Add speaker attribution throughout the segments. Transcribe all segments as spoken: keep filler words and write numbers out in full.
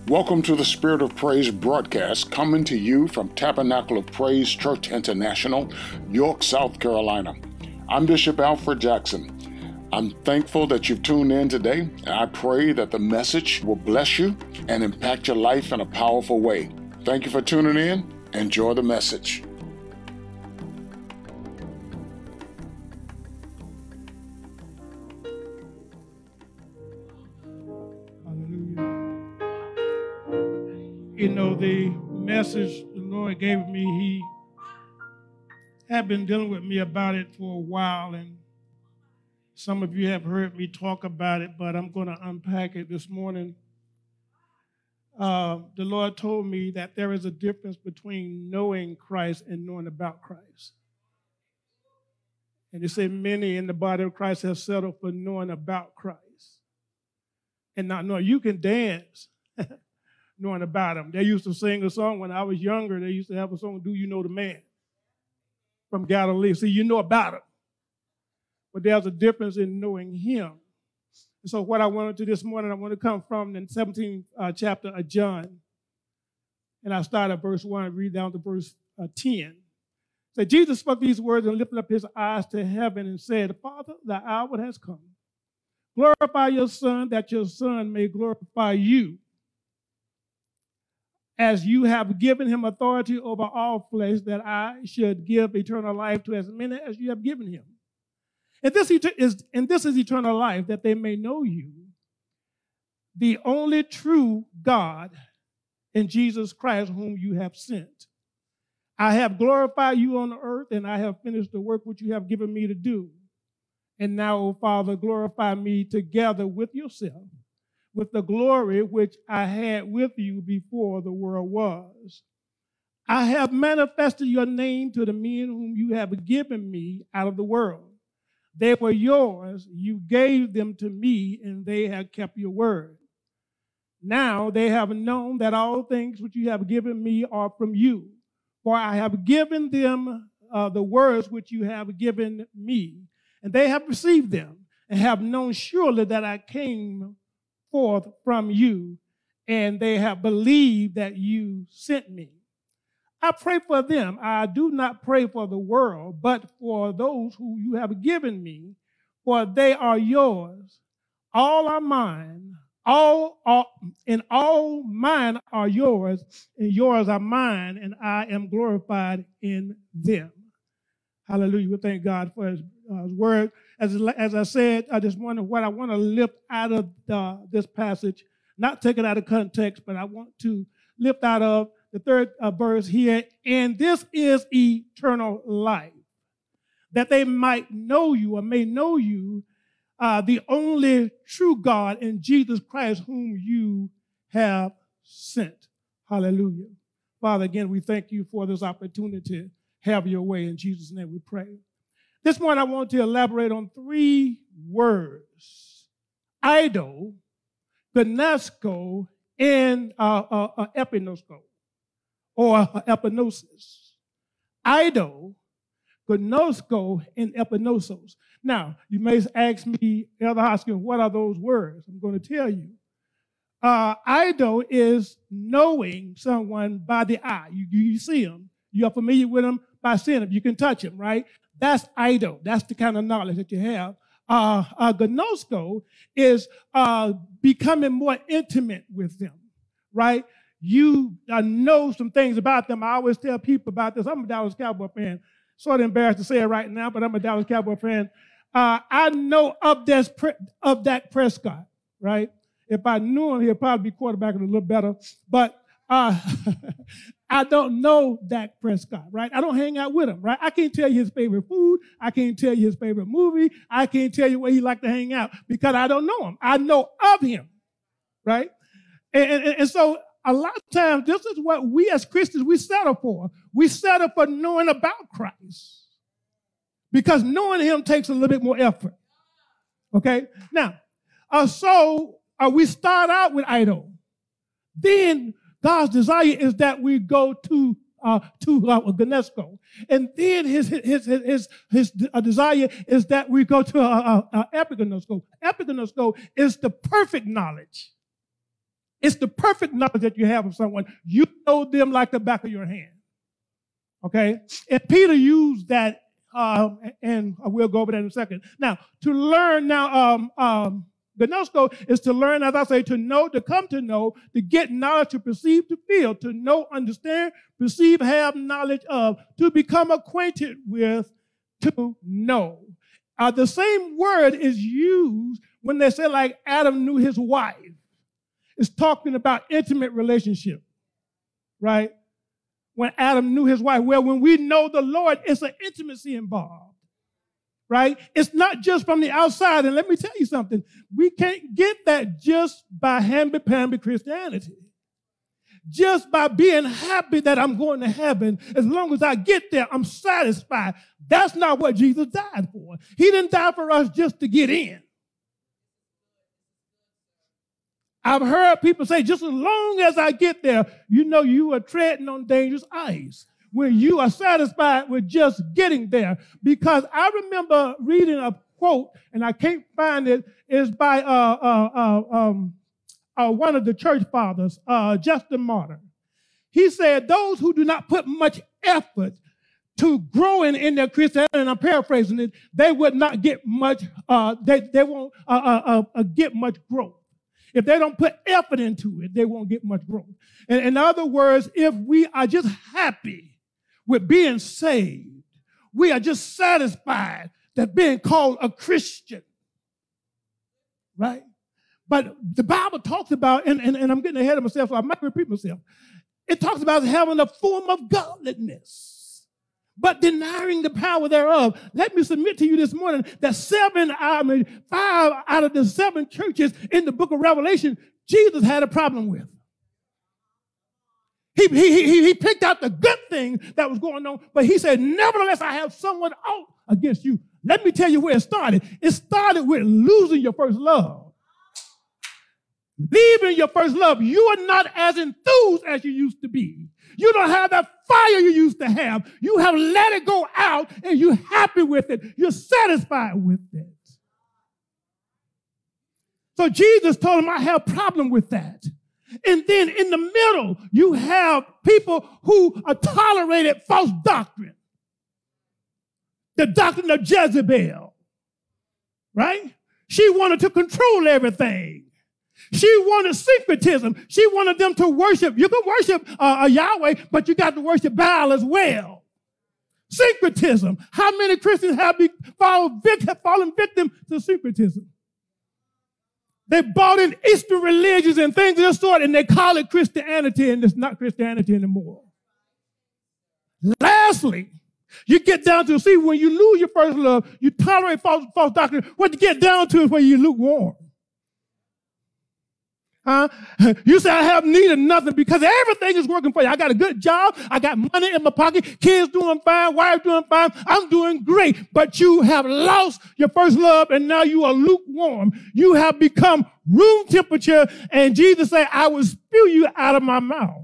Speaker 1: Welcome to the Spirit of Praise broadcast, coming to you from Tabernacle of Praise Church International, York, South Carolina. I'm Bishop Alfred Jackson. I'm thankful that you've tuned in today, and I pray that the message will bless you and impact your life in a powerful way. Thank you for tuning in. Enjoy the message.
Speaker 2: You know, the message the Lord gave me, he had been dealing with me about it for a while, and some of you have heard me talk about it, but I'm going to unpack it this morning. Uh, the Lord told me that there is a difference between knowing Christ and knowing about Christ. And he said many in the body of Christ have settled for knowing about Christ and not knowing. You can dance knowing about him. They used to sing a song when I was younger. They used to have a song, Do You Know the Man? From Galilee. See, you know about him. But there's a difference in knowing him. And so what I wanted to this morning, I want to come from the seventeenth uh, chapter of John. And I start at verse one and read down to verse uh, ten. So Jesus spoke these words and lifted up his eyes to heaven and said, Father, the hour has come. Glorify your Son, that your Son may glorify you, as you have given him authority over all flesh, that I should give eternal life to as many as you have given him. And this is, and this is eternal life, that they may know you, the only true God, and Jesus Christ, whom you have sent. I have glorified you on the earth, and I have finished the work which you have given me to do. And now, O Father, glorify me together with yourself, with the glory which I had with you before the world was. I have manifested your name to the men whom you have given me out of the world. They were yours, you gave them to me, and they have kept your word. Now they have known that all things which you have given me are from you, for I have given them uh, the words which you have given me, and they have received them, and have known surely that I came forth from you, and they have believed that you sent me. I pray for them. I do not pray for the world, but for those who you have given me, for they are yours. All are mine. All are, and all mine are yours, and yours are mine, and I am glorified in them. Hallelujah. We thank God for his, uh, his word. As, as I said, I just wonder what I want to lift out of the, this passage, not take it out of context, but I want to lift out of the third uh, verse here. And this is eternal life, that they might know you, or may know you, uh, the only true God, in Jesus Christ, whom you have sent. Hallelujah. Father, again, we thank you for this opportunity. Have your way. In Jesus' name we pray. This morning I want to elaborate on three words: idol, gnosko, and uh, uh, uh, epinosko, or uh, epinosis. Idol, gnosko, and epinosos. Now, you may ask me, Elder Hoskins, what are those words? I'm going to tell you. Uh, idol is knowing someone by the eye. You, you see them. You're familiar with them by seeing them. You can touch them, right? That's idol. That's the kind of knowledge that you have. Uh, uh, gnosko is uh, becoming more intimate with them, right? You uh, know some things about them. I always tell people about this. I'm a Dallas Cowboy fan. Sort of embarrassed to say it right now, but I'm a Dallas Cowboy fan. Uh, I know of, this, of Dak Prescott, right? If I knew him, he'd probably be quarterbacking a little better. But uh, I don't know Dak Prescott, right? I don't hang out with him, right? I can't tell you his favorite food. I can't tell you his favorite movie. I can't tell you where he like to hang out because I don't know him. I know of him, right? And, and, and so a lot of times, this is what we as Christians, we settle for. We settle for knowing about Christ because knowing him takes a little bit more effort, okay? Now, uh, so uh, we start out with idol. Then God's desire is that we go to uh, to uh, gnosko, and then his his his his, his uh, desire is that we go to uh, uh, uh, epignosko. Epignosko is the perfect knowledge It's the perfect knowledge that you have of someone. You know them like the back of your hand. Okay? And Peter used that, uh, and we'll go over that in a second. Now, to learn now, um, um, gnosko is to learn, as I say, to know, to come to know, to get knowledge, to perceive, to feel, to know, understand, perceive, have knowledge of, to become acquainted with, to know. Uh, the same word is used when they say like Adam knew his wife. It's talking about intimate relationship, right? When Adam knew his wife. Well, when we know the Lord, it's an intimacy involved, right? It's not just from the outside. And let me tell you something. We can't get that just by hamby-pamby Christianity. Just by being happy that I'm going to heaven, as long as I get there, I'm satisfied. That's not what Jesus died for. He didn't die for us just to get in. I've heard people say, just as long as I get there, you know you are treading on dangerous ice when you are satisfied with just getting there. Because I remember reading a quote, and I can't find it, is by uh, uh, uh, um, uh, one of the church fathers, uh, Justin Martyr. He said, those who do not put much effort to growing in their Christianity, and I'm paraphrasing it, they would not get much, uh, they, they won't uh, uh, uh, get much growth. If they don't put effort into it, they won't get much growth. And in other words, if we are just happy with being saved, we are just satisfied that being called a Christian, right? But the Bible talks about, and, and, and I'm getting ahead of myself, so I might repeat myself. It talks about having a form of godliness, but denying the power thereof. Let me submit to you this morning that seven, I mean, five out of the seven churches in the book of Revelation, Jesus had a problem with. He, he, he, he picked out the good thing that was going on, but he said, nevertheless, I have someone out against you. Let me tell you where it started. It started with losing your first love. Leaving your first love. You are not as enthused as you used to be. You don't have that fire you used to have. You have let it go out and you're happy with it. You're satisfied with it. So Jesus told him, I have a problem with that. And then in the middle, you have people who are tolerated false doctrine. The doctrine of Jezebel, right? She wanted to control everything. She wanted syncretism. She wanted them to worship. You can worship uh, Yahweh, but you got to worship Baal as well. Syncretism. How many Christians have be, fallen, vic- fallen victim to syncretism? They bought in Eastern religions and things of this sort, and they call it Christianity, and it's not Christianity anymore. Lastly, you get down to, see, when you lose your first love, you tolerate false, false doctrine. What you get down to is where you lukewarm. Huh? You say, I have need of nothing because everything is working for you. I got a good job. I got money in my pocket. Kids doing fine. Wife doing fine. I'm doing great. But you have lost your first love and now you are lukewarm. You have become room temperature. And Jesus said, I will spew you out of my mouth.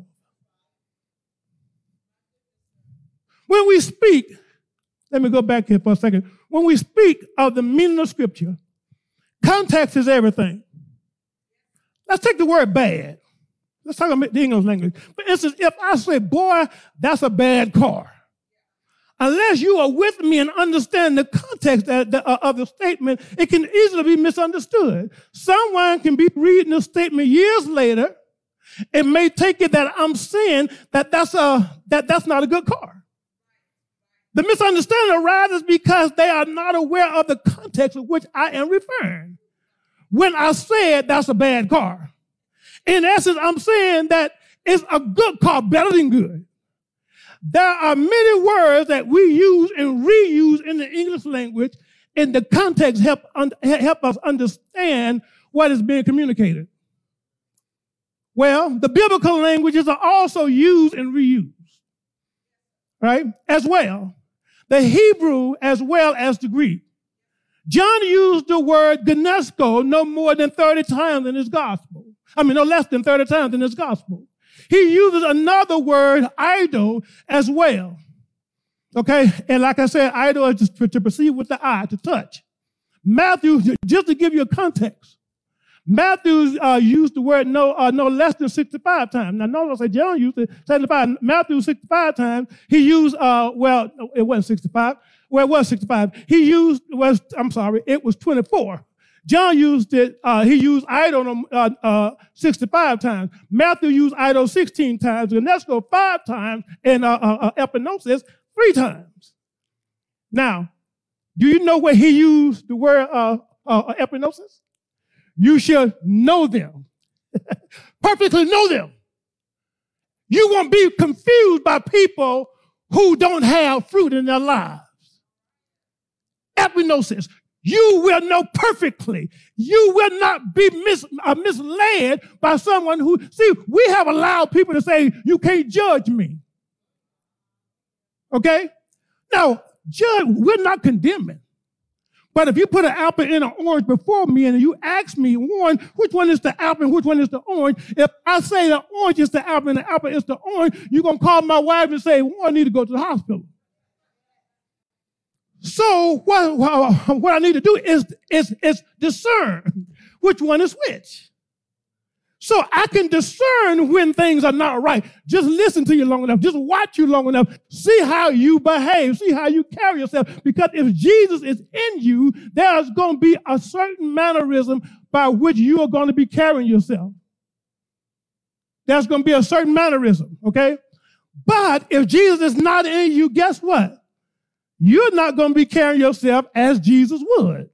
Speaker 2: When we speak, let me go back here for a second. When we speak of the meaning of Scripture, context is everything. Let's take the word bad. Let's talk about the English language. For instance, if I say, boy, that's a bad car, unless you are with me and understand the context of the, of the statement, it can easily be misunderstood. Someone can be reading the statement years later and may take it that I'm saying that that's, a, that that's not a good car. The misunderstanding arises because they are not aware of the context of which I am referring. When I said that's a bad car, in essence, I'm saying that it's a good car, better than good. There are many words that we use and reuse in the English language, and the context help, un- help us understand what is being communicated. Well, the biblical languages are also used and reused, right, as well. The Hebrew as well as the Greek. John used the word gnosko no more than thirty times in his gospel. I mean, no less than thirty times in his gospel. He uses another word, idol, as well. Okay? And like I said, idol is to perceive with the eye, to touch. Matthew, just to give you a context, Matthew uh, used the word no uh, no less than sixty-five times. Now, notice I say John used it seventy-five. Matthew sixty-five times. He used, uh, well, it wasn't sixty-five. Well, it was sixty-five. He used, was I'm sorry, it was twenty-four. John used it, uh, he used idol uh, uh, sixty-five times. Matthew used idol sixteen times. And let's go five times. And uh, uh, uh, epinosis three times. Now, do you know where he used the word uh, uh, epinosis? You should know them. Perfectly know them. You won't be confused by people who don't have fruit in their lives. Epinosis. You will know perfectly. You will not be mis- uh, misled by someone who, see, we have allowed people to say, you can't judge me. Okay? Now, judge, we're not condemning. But if you put an apple in an orange before me and you ask me, one, which one is the apple and which one is the orange? If I say the orange is the apple and the apple is the orange, you're going to call my wife and say, one, I need to go to the hospital. So what, what I need to do is, is, is discern which one is which. So I can discern when things are not right. Just listen to you long enough. Just watch you long enough. See how you behave. See how you carry yourself. Because if Jesus is in you, there's going to be a certain mannerism by which you are going to be carrying yourself. There's going to be a certain mannerism, okay? But if Jesus is not in you, guess what? You're not going to be carrying yourself as Jesus would.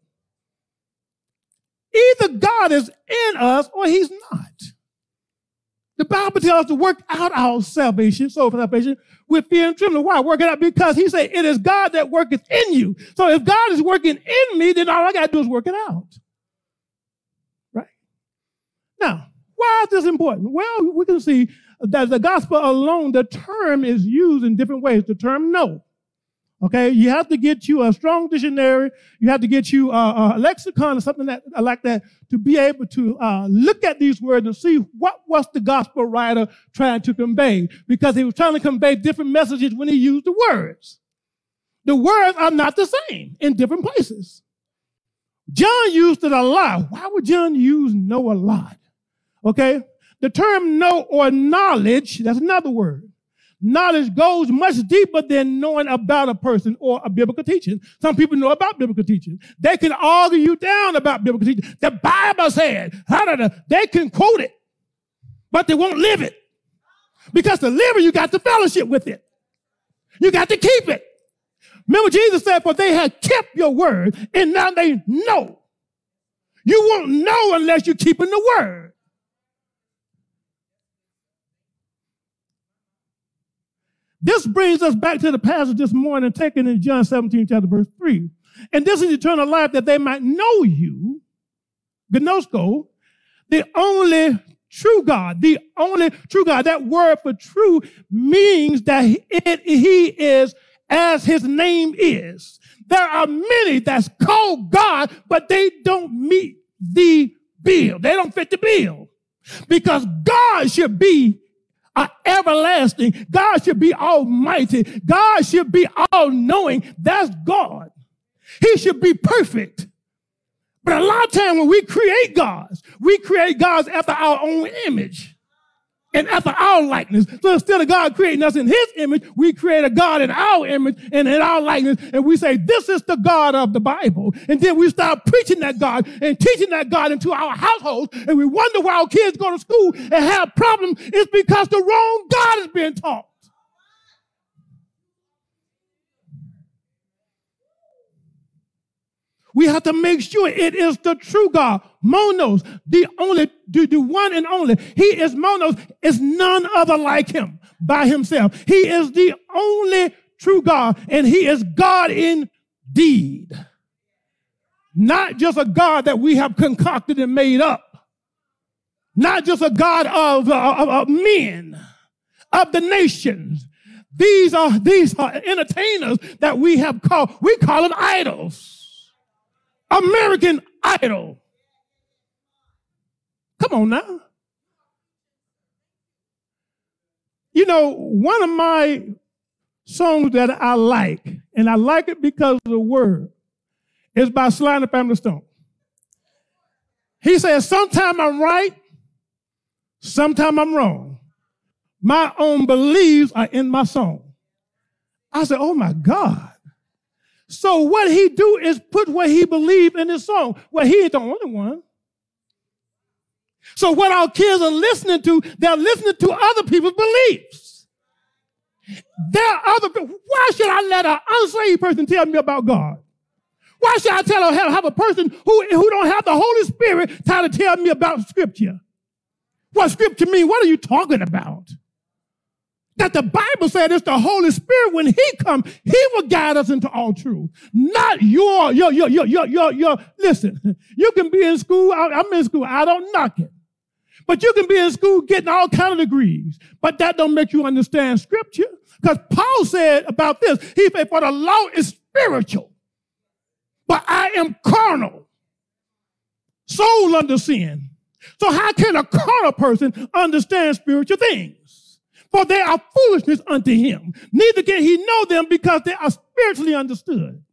Speaker 2: Either God is in us or he's not. The Bible tells us to work out our salvation, soul salvation, with fear and trembling. Why? Work it out because he said it is God that worketh in you. So if God is working in me, then all I got to do is work it out. Right? Now, why is this important? Well, we can see that the gospel alone, the term is used in different ways. The term know. Okay, you have to get you a strong dictionary. You have to get you a, a lexicon or something that, like that to be able to uh, look at these words and see what was the gospel writer trying to convey. Because he was trying to convey different messages when he used the words. The words are not the same in different places. John used it a lot. Why would John use know a lot? Okay, the term know or knowledge, that's another word. Knowledge goes much deeper than knowing about a person or a biblical teaching. Some people know about biblical teaching. They can argue you down about biblical teaching. The Bible said, they can quote it, but they won't live it. Because to live it, you got to fellowship with it. You got to keep it. Remember Jesus said, for they had kept your word, and now they know. You won't know unless you're keeping the word. This brings us back to the passage this morning taken in John seventeen, chapter verse three. And this is eternal life, that they might know you, gnosko, the only true God, the only true God. That word for true means that it, he is as his name is. There are many that's called God, but they don't meet the bill. They don't fit the bill. Because God should be Uh, everlasting. God should be almighty. God should be all-knowing. That's God. He should be perfect. But a lot of times when we create gods, we create gods after our own image and after our likeness. So instead of God creating us in his image, we create a God in our image and in our likeness, and we say, this is the God of the Bible. And then we start preaching that God and teaching that God into our households, and we wonder why our kids go to school and have problems. It's because the wrong God is being taught. We have to make sure it is the true God, monos, the only, the, the one and only. He is monos, is none other like him by himself. He is the only true God, and he is God indeed. Not just a God that we have concocted and made up. Not just a God of, of, of men, of the nations. These are, these are entertainers that we have called, we call them idols. American Idol. Come on now. You know, one of my songs that I like, and I like it because of the word, is by Sly and the Family Stone. He says, sometime I'm right, sometime I'm wrong. My own beliefs are in my song. I said, oh my God. So what he do is put what he believed in his song. Well, he ain't the only one. So what our kids are listening to, they're listening to other people's beliefs. There are other people. Why should I let an unsaved person tell me about God? Why should I tell have, have a person who, who don't have the Holy Spirit try to tell me about Scripture? What Scripture mean? What are you talking about? That the Bible said it's the Holy Spirit. When he comes, he will guide us into all truth. Not your, your, your, your, your, your, your. Listen, you can be in school. I, I'm in school. I don't knock it. But you can be in school getting all kind of degrees. But that don't make you understand Scripture. Because Paul said about this, he said, for the law is spiritual, but I am carnal, sold under sin. So how can a carnal person understand spiritual things? For they are foolishness unto him. Neither can he know them because they are spiritually understood.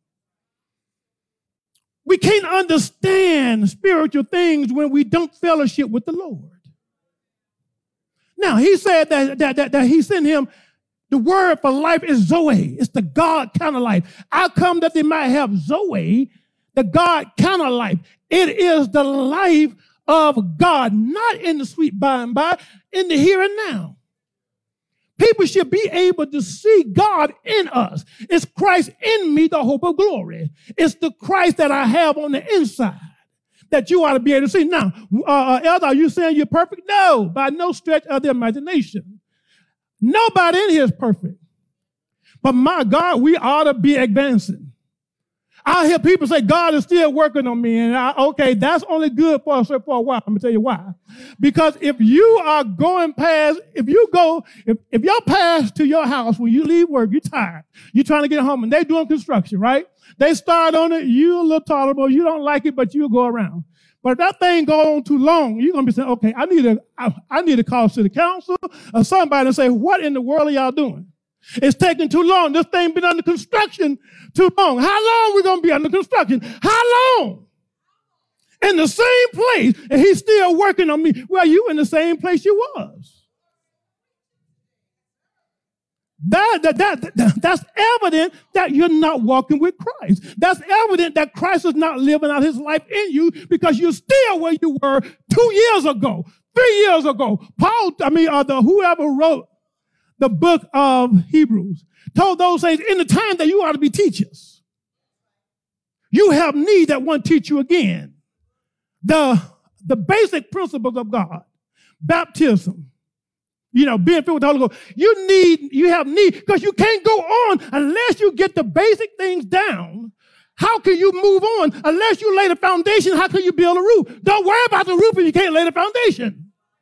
Speaker 2: We can't understand spiritual things when we don't fellowship with the Lord. Now, he said that, that, that, that he sent him, the word for life is Zoe. It's the God kind of life. I come that they might have Zoe, the God kind of life. It is the life of God, not in the sweet by and by, in the here and now. People should be able to see God in us. It's Christ in me, the hope of glory. It's the Christ that I have on the inside that you ought to be able to see. Now, uh, Elder, are you saying you're perfect? No, by no stretch of the imagination. Nobody in here is perfect. But my God, we ought to be advancing. I hear people say, God is still working on me. And I, okay, that's only good for, for a while. I'm going to tell you why. Because if you are going past, if you go, if, if you're past to your house when you leave work, you're tired. You're trying to get home and they're doing construction, right? They start on it. You're a little tolerable. You don't like it, but you'll go around. But if that thing go on too long, you're going to be saying, okay, I need to, I, I need to call city council or somebody and say, what in the world are y'all doing? It's taking too long. This thing been under construction too long. How long we going to be under construction? How long? In the same place, and he's still working on me. Well, you in the same place you was. That, that, that, that, that's evident that you're not walking with Christ. That's evident that Christ is not living out his life in you because you're still where you were two years ago, three years ago. Paul, I mean, uh, the, whoever wrote the book of Hebrews told those saints in the time that you ought to be teachers. You have need that one teach you again. The, the basic principles of God, baptism, you know, being filled with the Holy Ghost. You need, you have need because you can't go on unless you get the basic things down. How can you move on unless you lay the foundation? How can you build a roof? Don't worry about the roof if you can't lay the foundation.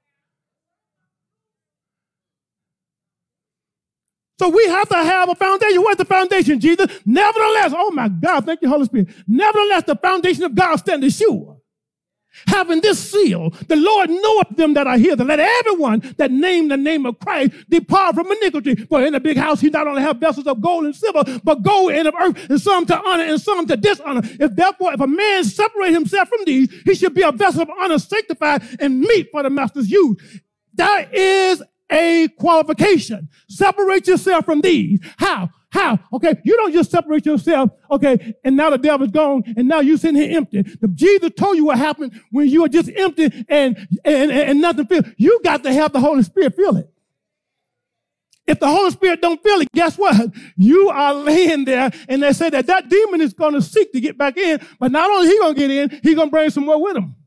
Speaker 2: So we have to have a foundation. What's the foundation, Jesus? Nevertheless, oh my God, thank you, Holy Spirit. Nevertheless, the foundation of God standeth sure. Having this seal, the Lord knoweth them that are here, to let everyone that name the name of Christ depart from iniquity. For in a big house, he not only have vessels of gold and silver, but gold and of earth, and some to honor and some to dishonor. If therefore, if a man separate himself from these, he should be a vessel of honor, sanctified and meet for the master's use. There is a qualification. Separate yourself from these. How? How? Okay, you don't just separate yourself, okay, and now the devil's gone, and now you're sitting here empty. The, Jesus told you what happened when you were just empty and, and, and nothing feel. You got to have the Holy Spirit feel it. If the Holy Spirit don't feel it, guess what? You are laying there, and they say that that demon is going to seek to get back in, but not only he going to get in, he going to bring some more with him.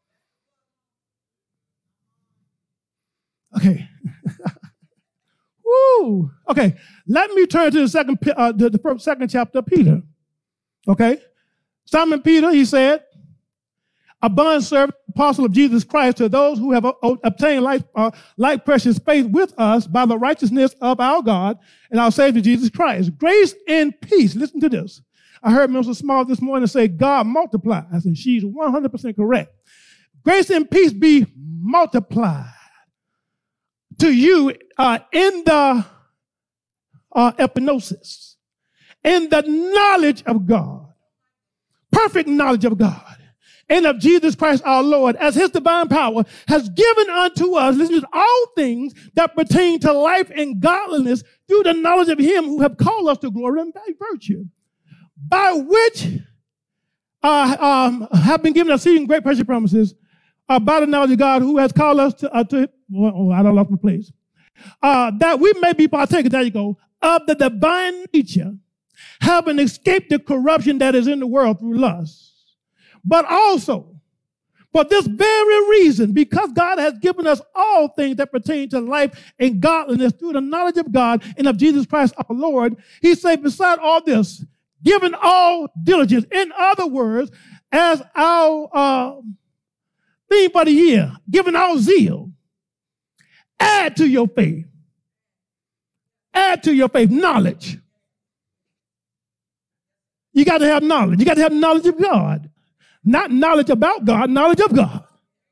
Speaker 2: Okay. Woo. Okay. Let me turn to the second, uh, the, the first, second chapter of Peter. Okay. Simon Peter, he said, a bondservant, apostle of Jesus Christ, to those who have uh, obtained like, uh, like precious faith with us by the righteousness of our God and our Savior Jesus Christ. Grace and peace. Listen to this. I heard Mister Small this morning say God multiplies, and she's one hundred percent correct. Grace and peace be multiplied to you uh, in the uh, epinosis, in the knowledge of God, perfect knowledge of God, and of Jesus Christ our Lord, as his divine power has given unto us, listen to all things that pertain to life and godliness through the knowledge of him who have called us to glory and virtue, by which uh, um, have been given us exceeding great precious promises, uh, by the knowledge of God who has called us to, uh, to oh, I don't lost my place, uh, that we may be partakers, there you go, of the divine nature, having escaped the corruption that is in the world through lust. But also, for this very reason, because God has given us all things that pertain to life and godliness through the knowledge of God and of Jesus Christ our Lord, he said, beside all this, given all diligence. In other words, as our uh, theme for the year, given all zeal, add to your faith. Add to your faith knowledge. You got to have knowledge. You got to have knowledge of God. Not knowledge about God, knowledge of God.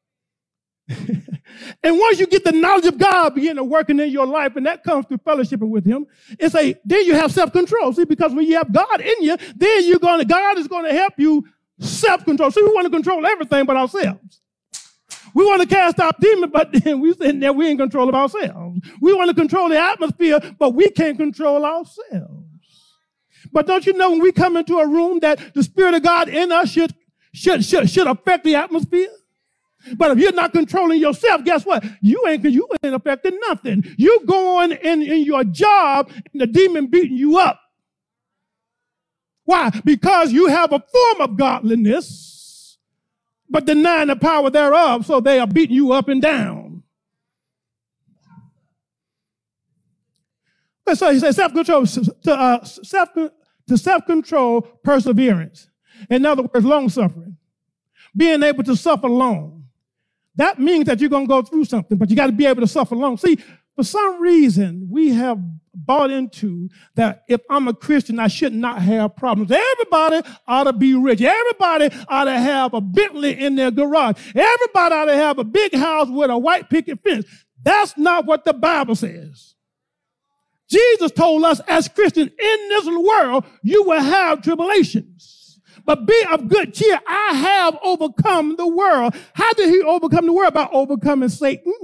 Speaker 2: And once you get the knowledge of God begin to working in your life, and that comes through fellowshipping with him, it's a, then you have self-control. See, because when you have God in you, then you're going to, God is going to help you self-control. See, we want to control everything but ourselves. We want to cast out demons, but then we sitting there, we in control of ourselves. We want to control the atmosphere, but we can't control ourselves. But don't you know when we come into a room that the Spirit of God in us should Should, should, should affect the atmosphere? But if you're not controlling yourself, guess what? You ain't, you ain't affecting nothing. You going in, in your job and the demon beating you up. Why? Because you have a form of godliness, but denying the power thereof, so they are beating you up and down. So he says self-control, to, uh, self, to self-control, perseverance. In other words, long-suffering. Being able to suffer long. That means that you're going to go through something, but you got to be able to suffer long. See, for some reason, we have bought into that if I'm a Christian, I should not have problems. Everybody ought to be rich. Everybody ought to have a Bentley in their garage. Everybody ought to have a big house with a white picket fence. That's not what the Bible says. Jesus told us as Christians, in this world, you will have tribulations. But be of good cheer. I have overcome the world. How did he overcome the world? By overcoming Satan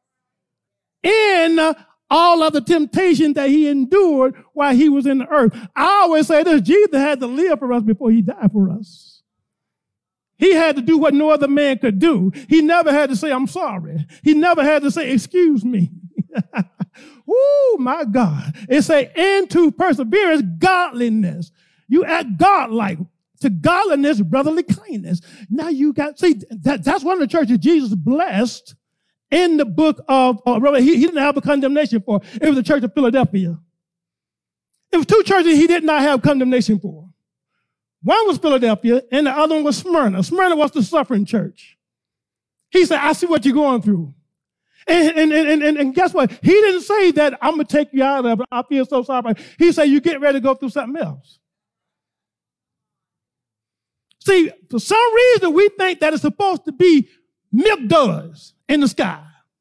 Speaker 2: in all of the temptation that he endured while he was in the earth. I always say this, Jesus had to live for us before he died for us. He had to do what no other man could do. He never had to say, I'm sorry. He never had to say, excuse me. Oh, my God. It say, into perseverance, godliness. You act God-like. To godliness, brotherly kindness. Now you got, see, that, that's one of the churches Jesus blessed in the book of uh, Revelation. He, he didn't have a condemnation for. It was the church of Philadelphia. It was two churches he did not have condemnation for. One was Philadelphia, and the other one was Smyrna. Smyrna was the suffering church. He said, I see what you're going through. And, and, and, and, and guess what? He didn't say that I'm going to take you out of it. I feel so sorry. He said, you get ready to go through something else. See, for some reason, we think that it's supposed to be milk duds in the sky.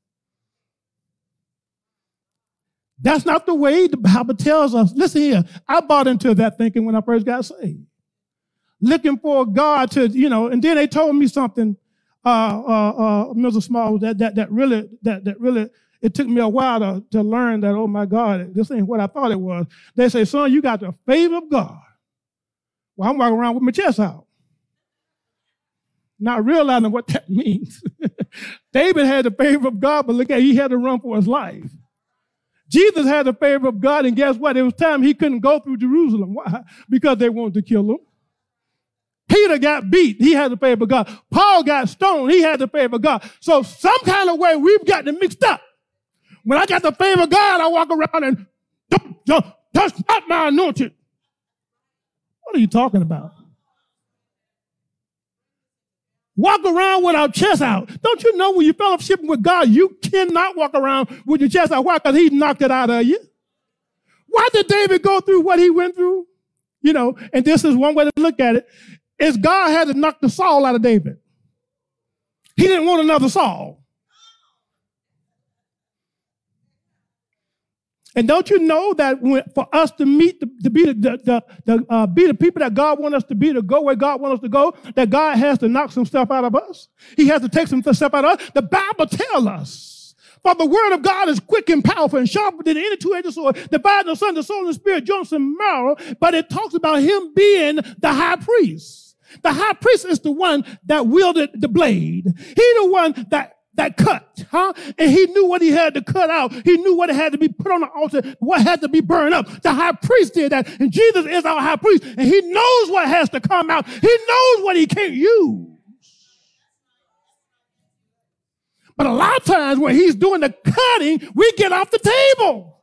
Speaker 2: That's not the way the Bible tells us. Listen here, I bought into that thinking when I first got saved. Looking for God to, you know, and then they told me something, uh, uh, uh, Mister Small, that, that, that really, that, that really, it took me a while to, to learn that, oh my God, this ain't what I thought it was. They say, son, you got the favor of God. Well, I'm walking around with my chest out. Not realizing what that means. David had the favor of God, but look at, he had to run for his life. Jesus had the favor of God, and guess what? It was time he couldn't go through Jerusalem. Why? Because they wanted to kill him. Peter got beat. He had the favor of God. Paul got stoned. He had the favor of God. So some kind of way we've gotten it mixed up. When I got the favor of God, I walk around and don't, don't touch not my anointed. What are you talking about? Walk around with our chest out. Don't you know when you're fellowshipping with God, you cannot walk around with your chest out. Why? Because he knocked it out of you. Why did David go through what he went through? You know, and this is one way to look at it, is God had to knock the Saul out of David. He didn't want another Saul. And don't you know that when, for us to meet, the, to be the, the, the uh, be the people that God wants us to be, to go where God wants us to go, that God has to knock some stuff out of us. He has to take some stuff out of us. The Bible tells us, for the word of God is quick and powerful and sharper than any two-edged sword, dividing asunder the soul and spirit, joints and marrow. But it talks about him being the high priest. The high priest is the one that wielded the blade. He the one that That cut, huh? And he knew what he had to cut out. He knew what had to be put on the altar, what had to be burned up. The high priest did that. And Jesus is our high priest. And he knows what has to come out. He knows what he can't use. But a lot of times when he's doing the cutting, we get off the table.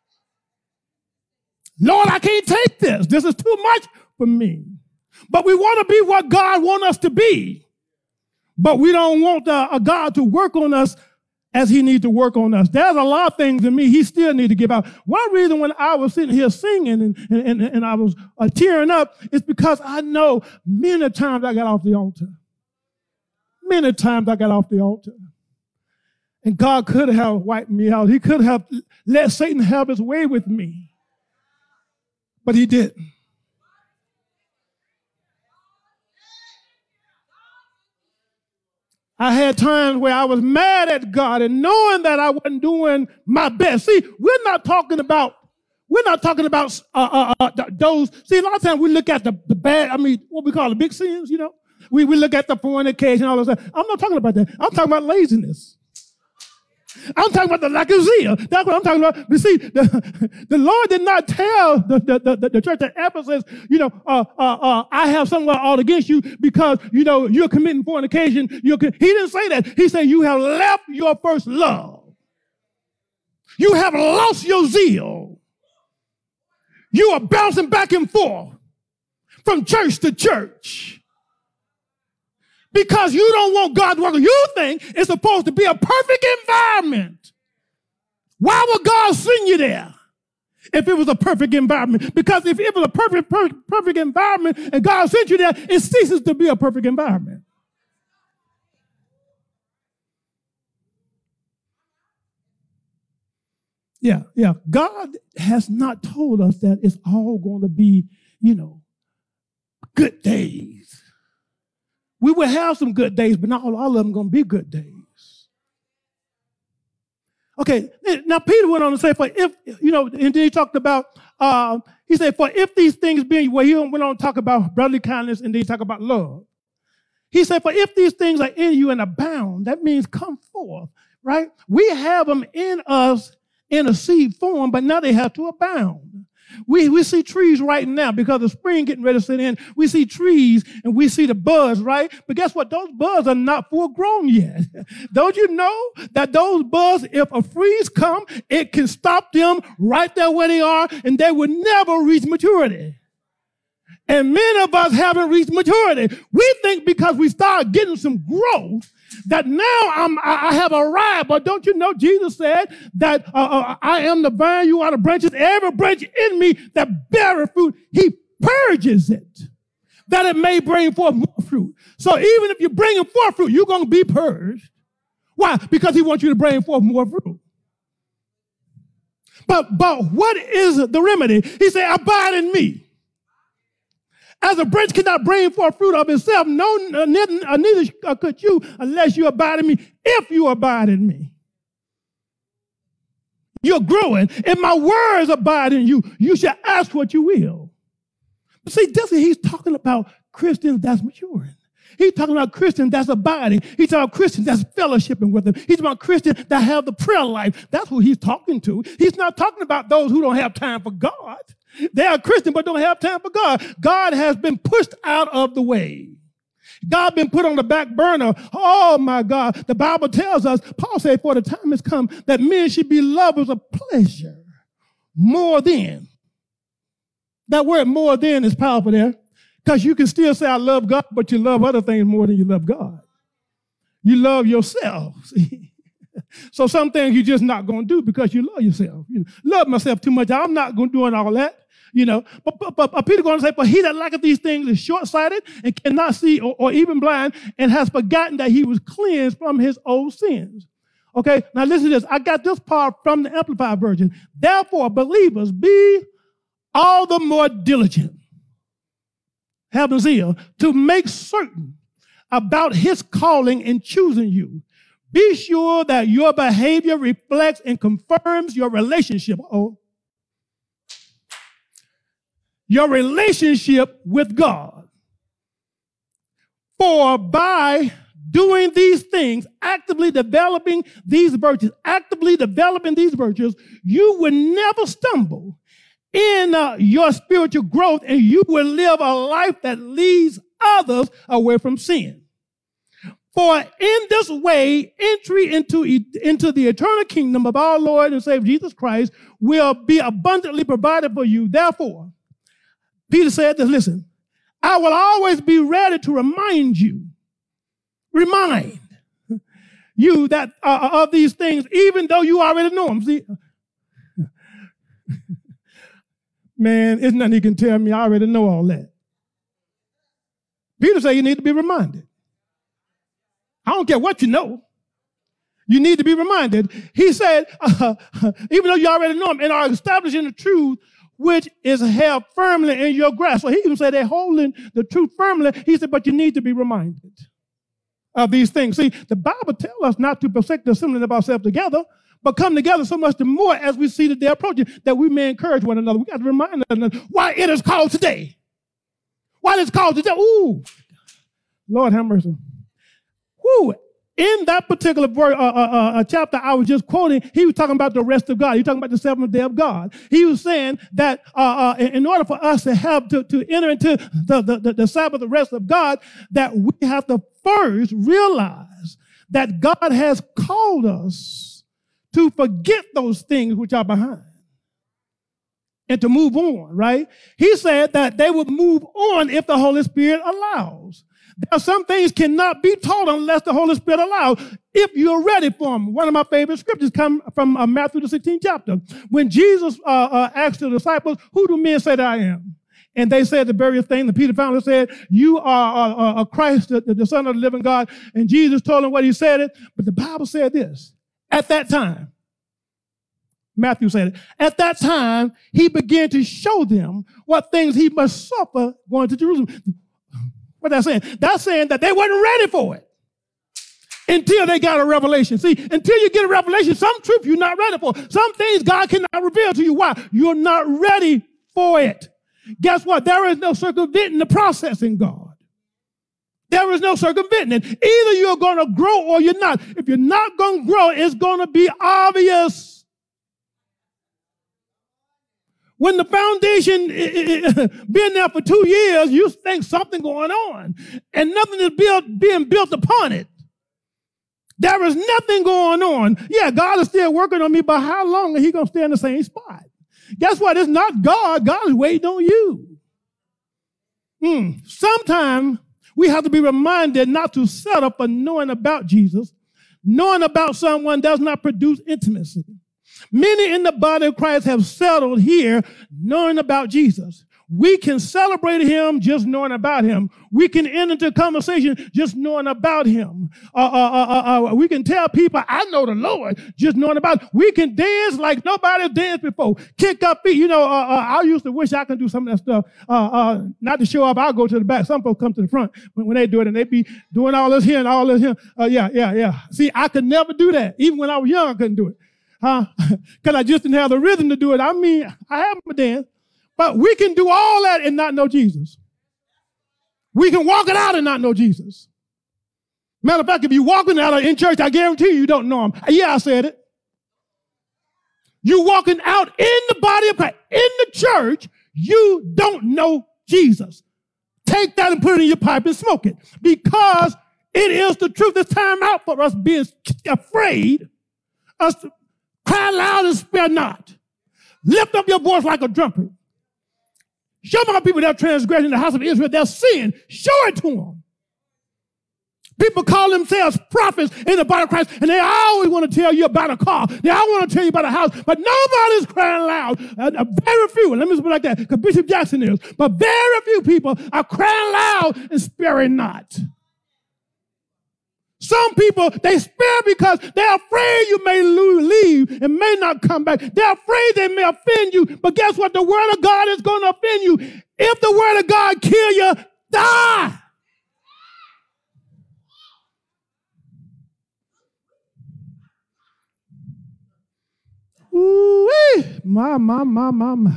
Speaker 2: Lord, I can't take this. This is too much for me. But we want to be what God wants us to be. But we don't want uh, a God to work on us as he needs to work on us. There's a lot of things in me he still needs to give out. One reason when I was sitting here singing and, and, and I was uh, tearing up is because I know many times I got off the altar. Many times I got off the altar. And God could have wiped me out. He could have let Satan have his way with me. But he didn't. I had times where I was mad at God and knowing that I wasn't doing my best. See, we're not talking about, we're not talking about uh, uh, uh, those. See, a lot of times we look at the, the bad, I mean, what we call the big sins, you know. We, we look at the fornication and all of that. I'm not talking about that. I'm talking about laziness. I'm talking about the lack of zeal. That's what I'm talking about. You see, the, the Lord did not tell the, the, the, the church at Ephesus, you know, uh, uh, uh, I have something all against you because, you know, you're committing fornication. You're, he didn't say that. He said you have left your first love. You have lost your zeal. You are bouncing back and forth from church to church. Because you don't want God to work. You think it's supposed to be a perfect environment. Why would God send you there if it was a perfect environment? Because if it was a perfect, perfect, perfect environment and God sent you there, it ceases to be a perfect environment. Yeah, yeah. God has not told us that it's all going to be, you know, good days. We will have some good days, but not all of them going to be good days. Okay, now Peter went on to say, for if, you know, and then he talked about, uh, he said, for if these things being, well, he went on to talk about brotherly kindness, and then he talked about love. He said, for if these things are in you and abound, that means come forth, right? We have them in us in a seed form, but now they have to abound. We, we see trees right now because the spring getting ready to set in. We see trees and we see the buds, right? But guess what? Those buds are not full grown yet. Don't you know that those buds, if a freeze come, it can stop them right there where they are and they will never reach maturity. And many of us haven't reached maturity. We think because we start getting some growth that now I'm, I have arrived. But don't you know Jesus said that uh, uh, I am the vine, you are the branches. Every branch in me that beareth fruit, he purges it, that it may bring forth more fruit. So even if you're bringing forth fruit, you're going to be purged. Why? Because he wants you to bring forth more fruit. But, but what is the remedy? He said, abide in me. As a branch cannot bring forth fruit of itself, no, neither, neither could you unless you abide in me. If you abide in me, you're growing, and my words abide in you. You shall ask what you will. But see, this is, he's talking about Christians that's maturing. He's talking about Christians that's abiding. He's talking about Christians that's fellowshipping with him. He's about Christians that have the prayer life. That's who he's talking to. He's not talking about those who don't have time for God. They are Christian but don't have time for God. God has been pushed out of the way. God been put on the back burner. Oh, my God. The Bible tells us, Paul said, for the time has come that men should be lovers of pleasure more than. That word more than is powerful there because you can still say I love God, but you love other things more than you love God. You love yourself. See? So some things you're just not going to do because you love yourself. You love myself too much. I'm not going to do all that. You know, but, but, but Peter going to say, but he that lacketh these things is short-sighted and cannot see or, or even blind and has forgotten that he was cleansed from his old sins. Okay, now listen to this. I got this part from the Amplified Version. Therefore, believers, be all the more diligent, having zeal, to make certain about his calling and choosing you. Be sure that your behavior reflects and confirms your relationship. Oh, your relationship with God. For by doing these things, actively developing these virtues, actively developing these virtues, you will never stumble in uh, your spiritual growth, and you will live a life that leads others away from sin. For in this way, entry into, into the eternal kingdom of our Lord and Savior Jesus Christ will be abundantly provided for you. Therefore, Peter said this, listen, I will always be ready to remind you, remind you that uh, of these things, even though you already know them. See, man, it's nothing you can tell me. I already know all that. Peter said you need to be reminded. I don't care what you know. You need to be reminded. He said, uh, even though you already know them and are establishing the truth which is held firmly in your grasp. So he even said they're holding the truth firmly. He said, but you need to be reminded of these things. See, the Bible tells us not to forsake the assembling of ourselves together, but come together so much the more as we see that they're approaching, that we may encourage one another. We got to remind one another why it is called today. Why it's called today. Ooh, Lord have mercy. Woo. In that particular uh, uh, uh, chapter I was just quoting, he was talking about the rest of God. He was talking about the seventh day of God. He was saying that uh, uh, in order for us to have to, to enter into the, the, the Sabbath, the rest of God, that we have to first realize that God has called us to forget those things which are behind and to move on, right? He said that they would move on if the Holy Spirit allows. There are some things cannot be taught unless the Holy Spirit allows, if you're ready for them. One of my favorite scriptures come from uh, Matthew the sixteenth chapter. When Jesus uh, uh, asked the disciples, who do men say that I am? And they said the various things. And Peter finally said, you are uh, uh, Christ, the, the Son of the living God. And Jesus told him what he said it. But the Bible said this, at that time, Matthew said it, at that time, he began to show them what things he must suffer going to Jerusalem. What that's saying? That's saying that they weren't ready for it until they got a revelation. See, until you get a revelation, some truth you're not ready for. Some things God cannot reveal to you. Why? You're not ready for it. Guess what? There is no circumventing the process in God. There is no circumventing it. Either you're going to grow or you're not. If you're not going to grow, it's going to be obvious. When the foundation been there for two years, you think something going on, and nothing is built, being built upon it. There is nothing going on. Yeah, God is still working on me, but how long is he going to stay in the same spot? Guess what? It's not God. God is waiting on you. Hmm. Sometimes we have to be reminded not to settle for knowing about Jesus. Knowing about someone does not produce intimacy. Many in the body of Christ have settled here knowing about Jesus. We can celebrate him just knowing about him. We can enter into conversation just knowing about him. Uh, uh, uh, uh, we can tell people, I know the Lord, just knowing about him. We can dance like nobody's danced before. Kick up feet. You know, uh, uh, I used to wish I could do some of that stuff. Uh, uh, not to show up, I'll go to the back. Some folks come to the front when, when they do it, and they be doing all this here and all this here. Uh, yeah, yeah, yeah. See, I could never do that. Even when I was young, I couldn't do it. Huh? Because I just didn't have the rhythm to do it. I mean, I have my dance. But we can do all that and not know Jesus. We can walk it out and not know Jesus. Matter of fact, if you're walking out in church, I guarantee you, you don't know him. Yeah, I said it. You're walking out in the body of Christ, in the church, you don't know Jesus. Take that and put it in your pipe and smoke it. Because it is the truth. It's time out for us being afraid. Us to cry loud and spare not. Lift up your voice like a trumpet. Show my people their transgression in the house of Israel, their sin. Show it to them. People call themselves prophets in the body of Christ, and they always want to tell you about a car. They all want to tell you about a house, but nobody's crying loud. Uh, uh, very few, let me just put it like that, because Bishop Jackson is, but very few people are crying loud and sparing not. Some people, they spare because they're afraid you may leave and may not come back. They're afraid they may offend you. But guess what? The word of God is going to offend you. If the word of God kill you, die. Ooh, my, my, my, my, my.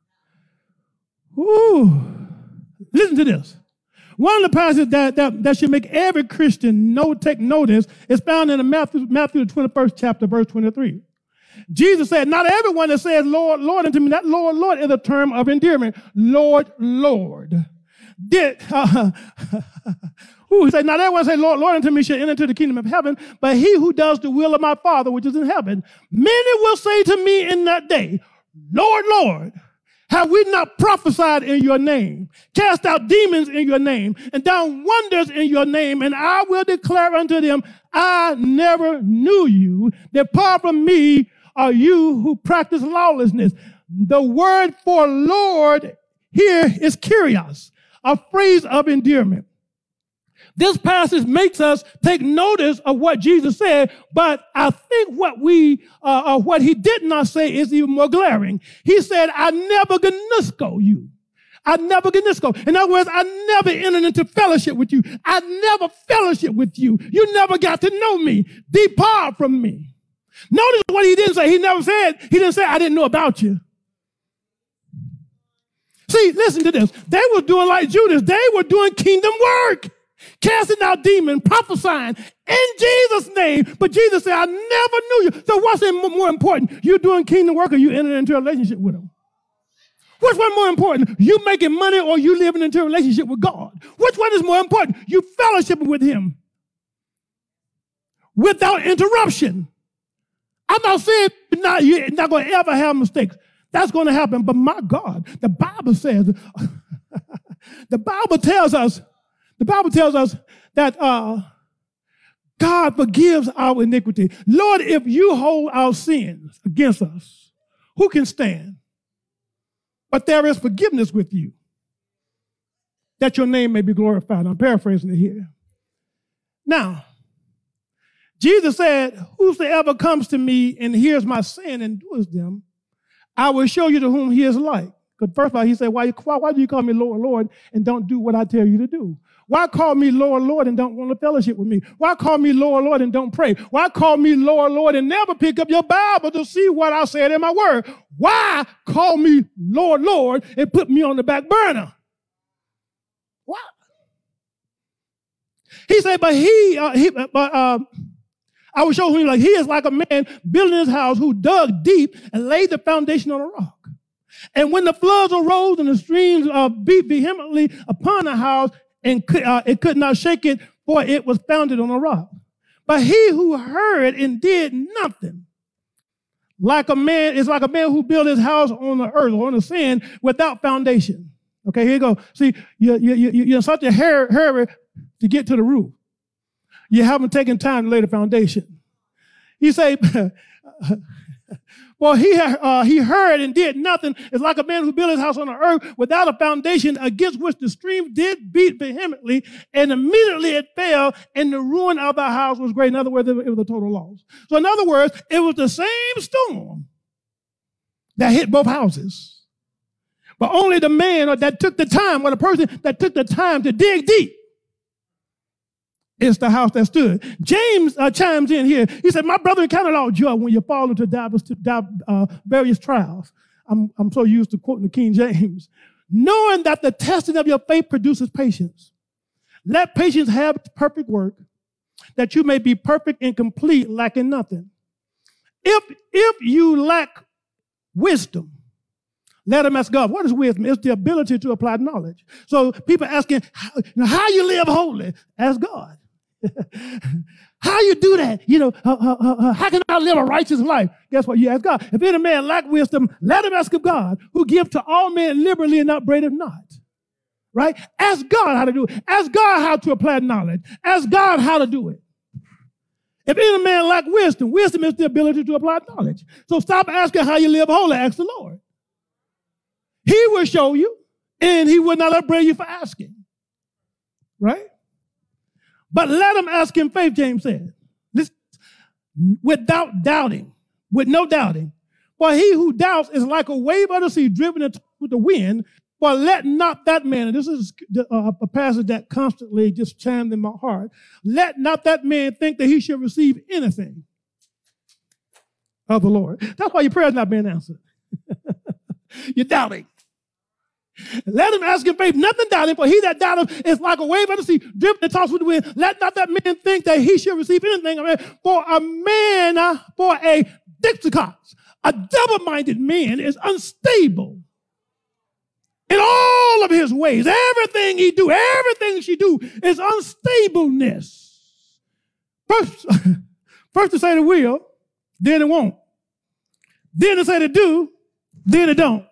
Speaker 2: Ooh. Listen to this. One of the passages that, that, that should make every Christian know, take notice is found in the Matthew, Matthew the twenty-first chapter, verse twenty-three. Jesus said, not everyone that says, Lord, Lord unto me, that Lord, Lord is a term of endearment. Lord, Lord. Did, uh, Ooh, he said, not everyone say, Lord, Lord unto me shall enter into the kingdom of heaven, but he who does the will of my Father which is in heaven. Many will say to me in that day, Lord, Lord, have we not prophesied in your name, cast out demons in your name, and done wonders in your name? And I will declare unto them, I never knew you. Depart from me, are you who practice lawlessness. The word for Lord here is kyrios, a phrase of endearment. This passage makes us take notice of what Jesus said, but I think what we, uh, uh, what he did not say is even more glaring. He said, I never gnosko you. I never gnosko. In other words, I never entered into fellowship with you. I never fellowship with you. You never got to know me. Depart from me. Notice what he didn't say. He never said, he didn't say, I didn't know about you. See, listen to this. They were doing like Judas. They were doing kingdom work. Casting out demons, prophesying in Jesus' name. But Jesus said, I never knew you. So what's more important? You doing kingdom work or you entering into a relationship with him? Which one more important? You making money or you living into a relationship with God? Which one is more important? You fellowshipping with him without interruption. I'm not saying you're not, you're not going to ever have mistakes. That's going to happen. But my God, the Bible says, the Bible tells us, The Bible tells us that uh, God forgives our iniquity. Lord, if you hold our sins against us, who can stand? But there is forgiveness with you, that your name may be glorified. I'm paraphrasing it here. Now, Jesus said, whosoever comes to me and hears my sin and does them, I will show you to whom he is like. Because first of all, he said, why, why, why do you call me Lord, Lord, and don't do what I tell you to do? Why call me Lord, Lord, and don't want to fellowship with me? Why call me Lord, Lord, and don't pray? Why call me Lord, Lord, and never pick up your Bible to see what I said in my word? Why call me Lord, Lord, and put me on the back burner? Why? He said, but he, uh, he but uh, I will show him like he is like a man building his house who dug deep and laid the foundation on a rock. And when the floods arose and the streams uh, beat vehemently upon the house, and uh, it could not shake it, for it was founded on a rock. But he who heard and did nothing, like a man, is like a man who built his house on the earth or on the sand without foundation. Okay, here you go. See, you, you, you, you're in such a hurry to get to the roof. You haven't taken time to lay the foundation. He said, well, he, uh, he heard and did nothing. It's like a man who built his house on the earth without a foundation, against which the stream did beat vehemently, and immediately it fell, and the ruin of the house was great. In other words, it was a total loss. So in other words, it was the same storm that hit both houses. But only the man that took the time, or the person that took the time to dig deep, is the house that stood. James uh, chimes in here. He said, my brother, count it all joy when you fall into diverse, uh, various trials. I'm, I'm so used to quoting the King James. Knowing that the testing of your faith produces patience. Let patience have perfect work, that you may be perfect and complete, lacking nothing. If, if you lack wisdom, let him ask God. What is wisdom? It's the ability to apply knowledge. So people asking, how, how you live holy? Ask God. How you do that? You know, uh, uh, uh, how can I live a righteous life? Guess what? You ask God. If any man lack wisdom, let him ask of God, who give to all men liberally and upbraideth not. Right? Ask God how to do it. Ask God how to apply knowledge. Ask God how to do it. If any man lack wisdom, wisdom is the ability to apply knowledge. So stop asking how you live holy. Ask the Lord. He will show you, and he will not upbraid you for asking. Right? But let him ask in faith, James said. Listen, without doubting, with no doubting. For he who doubts is like a wave of the sea driven with the wind. For let not that man, and this is a passage that constantly just chimed in my heart, let not that man think that he should receive anything of the Lord. That's why your prayer is not being answered. You're doubting. Let him ask in faith, nothing doubting, for he that doubteth is like a wave of the sea, driven and tossed with the wind. Let not that man think that he should receive anything. I mean, for a man, uh, for a Dixicot, a double-minded man is unstable in all of his ways. Everything he do, everything she do is unstableness. First, first to say it will, then it won't. Then to say to do, then it don't.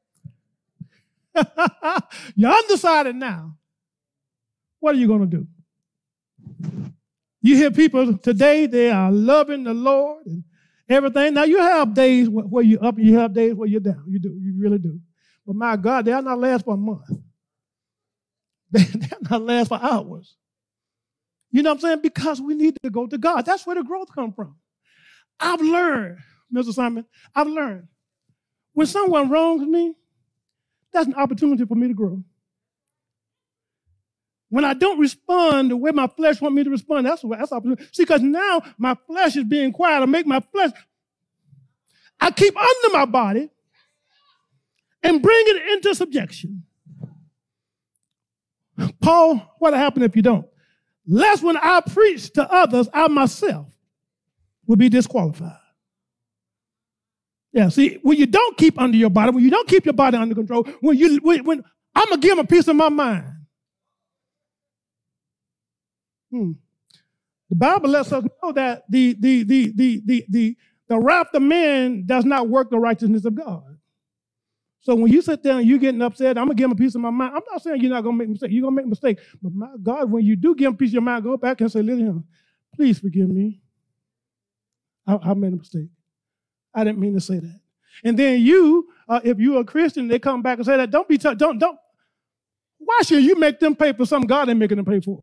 Speaker 2: You're undecided now. What are you going to do? You hear people today, they are loving the Lord and everything. Now, you have days where you're up and you have days where you're down. You do. You really do. But my God, they'll not last for a month. They'll not last for hours. You know what I'm saying? Because we need to go to God. That's where the growth comes from. I've learned, Mister Simon, I've learned when someone wrongs me, that's an opportunity for me to grow. When I don't respond the way my flesh wants me to respond, that's what that's opportunity. See, because now my flesh is being quiet. I make my flesh, I keep under my body and bring it into subjection. Paul, what'll happen if you don't? Lest when I preach to others, I myself will be disqualified. Yeah, see, when you don't keep under your body, when you don't keep your body under control, when you, when, when I'm going to give them a piece of my mind. Hmm. The Bible lets us know that the, the, the, the, the, the, the wrath of man does not work the righteousness of God. So when you sit there and you're getting upset, I'm going to give them a piece of my mind. I'm not saying you're not going to make a mistake. You're going to make a mistake. But my God, when you do give them a piece of your mind, go back and say, listen, please forgive me. I, I made a mistake. I didn't mean to say that. And then you, uh, if you're a Christian, they come back and say that. Don't be, t- don't, don't. Why should you make them pay for something God ain't making them pay for?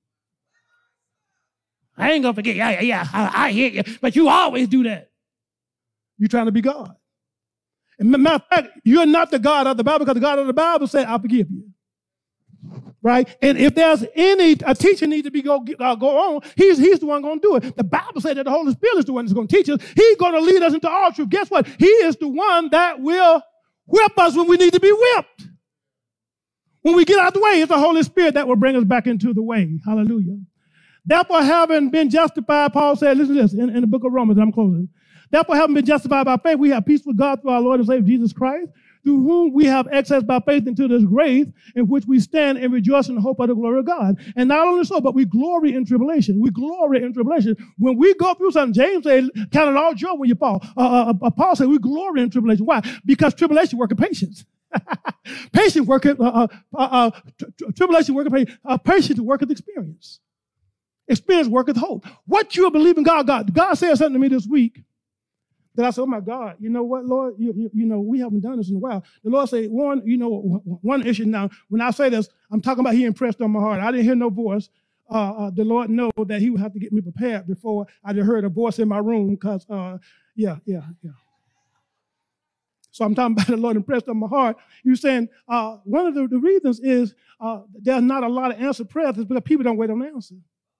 Speaker 2: I ain't gonna forget. Yeah, yeah, yeah. I, I hear you, but you always do that. You're trying to be God. And matter of fact, you're not the God of the Bible because the God of the Bible said, "I forgive you." Right? And if there's any a teacher need to be go uh, go on, he's he's the one going to do it. The Bible said that the Holy Spirit is the one that's going to teach us. He's going to lead us into all truth. Guess what? He is the one that will whip us when we need to be whipped. When we get out of the way, it's the Holy Spirit that will bring us back into the way. Hallelujah. Therefore, having been justified, Paul said, listen to this in, in the book of Romans, I'm closing. Therefore, having been justified by faith, we have peace with God through our Lord and Savior Jesus Christ, through whom we have access by faith into this grace in which we stand and rejoice in the hope of the glory of God. And not only so, but we glory in tribulation. We glory in tribulation. When we go through something, James said, count it all joy when you fall. Uh, uh, Paul said, we glory in tribulation. Why? Because tribulation worketh patience. Patience worketh, uh, uh, uh, tri- tribulation worketh patience. Uh, patience worketh experience. Experience worketh hope. What you believe in God, God. God said something to me this week that I said, oh my God, you know what, Lord, you, you, you know, we haven't done this in a while. The Lord said, one, you know, one issue now, when I say this, I'm talking about he impressed on my heart. I didn't hear no voice. Uh, uh, the Lord know that he would have to get me prepared before I just heard a voice in my room because, uh, yeah, yeah, yeah. So I'm talking about the Lord impressed on my heart. You're saying uh, one of the, the reasons is uh, there's not a lot of answered prayers because people don't wait on the answer.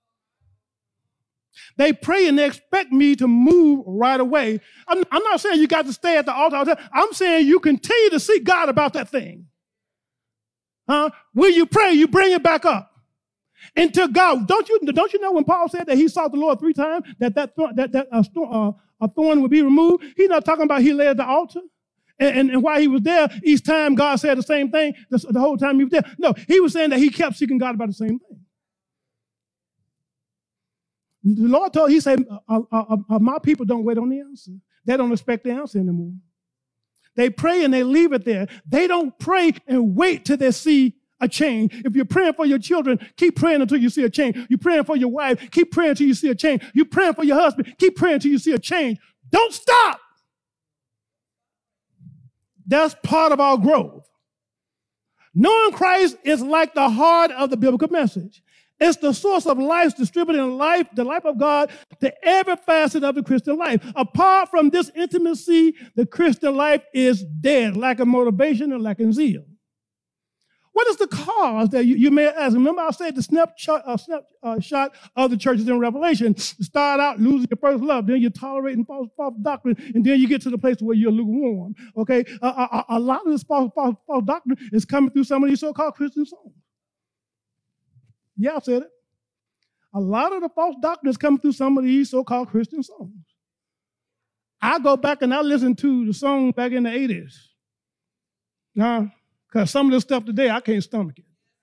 Speaker 2: They pray and they expect me to move right away. I'm, I'm not saying you got to stay at the altar all the time. I'm saying you continue to seek God about that thing. Huh? When you pray, you bring it back up. Until God, don't you don't you know when Paul said that he sought the Lord three times, that that, that, that uh, uh, a thorn would be removed? He's not talking about he lay at the altar. And, and, and while he was there, each time God said the same thing, the, the whole time he was there. No, he was saying that he kept seeking God about the same thing. The Lord told, he said, uh, uh, uh, my people don't wait on the answer. They don't expect the answer anymore. They pray and they leave it there. They don't pray and wait till they see a change. If you're praying for your children, keep praying until you see a change. You're praying for your wife, keep praying until you see a change. You're praying for your husband, keep praying until you see a change. Don't stop. That's part of our growth. Knowing Christ is like the heart of the biblical message. It's the source of life, distributing life, the life of God, to every facet of the Christian life. Apart from this intimacy, the Christian life is dead, lacking motivation and lacking zeal. What is the cause that you, you may ask? Remember I said the snapshot, uh, snapshot of the churches in Revelation. You start out losing your first love, then you're tolerating false, false doctrine, and then you get to the place where you're lukewarm. Okay, uh, a, a lot of this false, false, false doctrine is coming through some of these so-called Christian songs. Yeah, I said it. A lot of the false doctrine is coming through some of these so-called Christian songs. I go back and I listen to the song back in the eighties. Now, because some of this stuff today, I can't stomach it.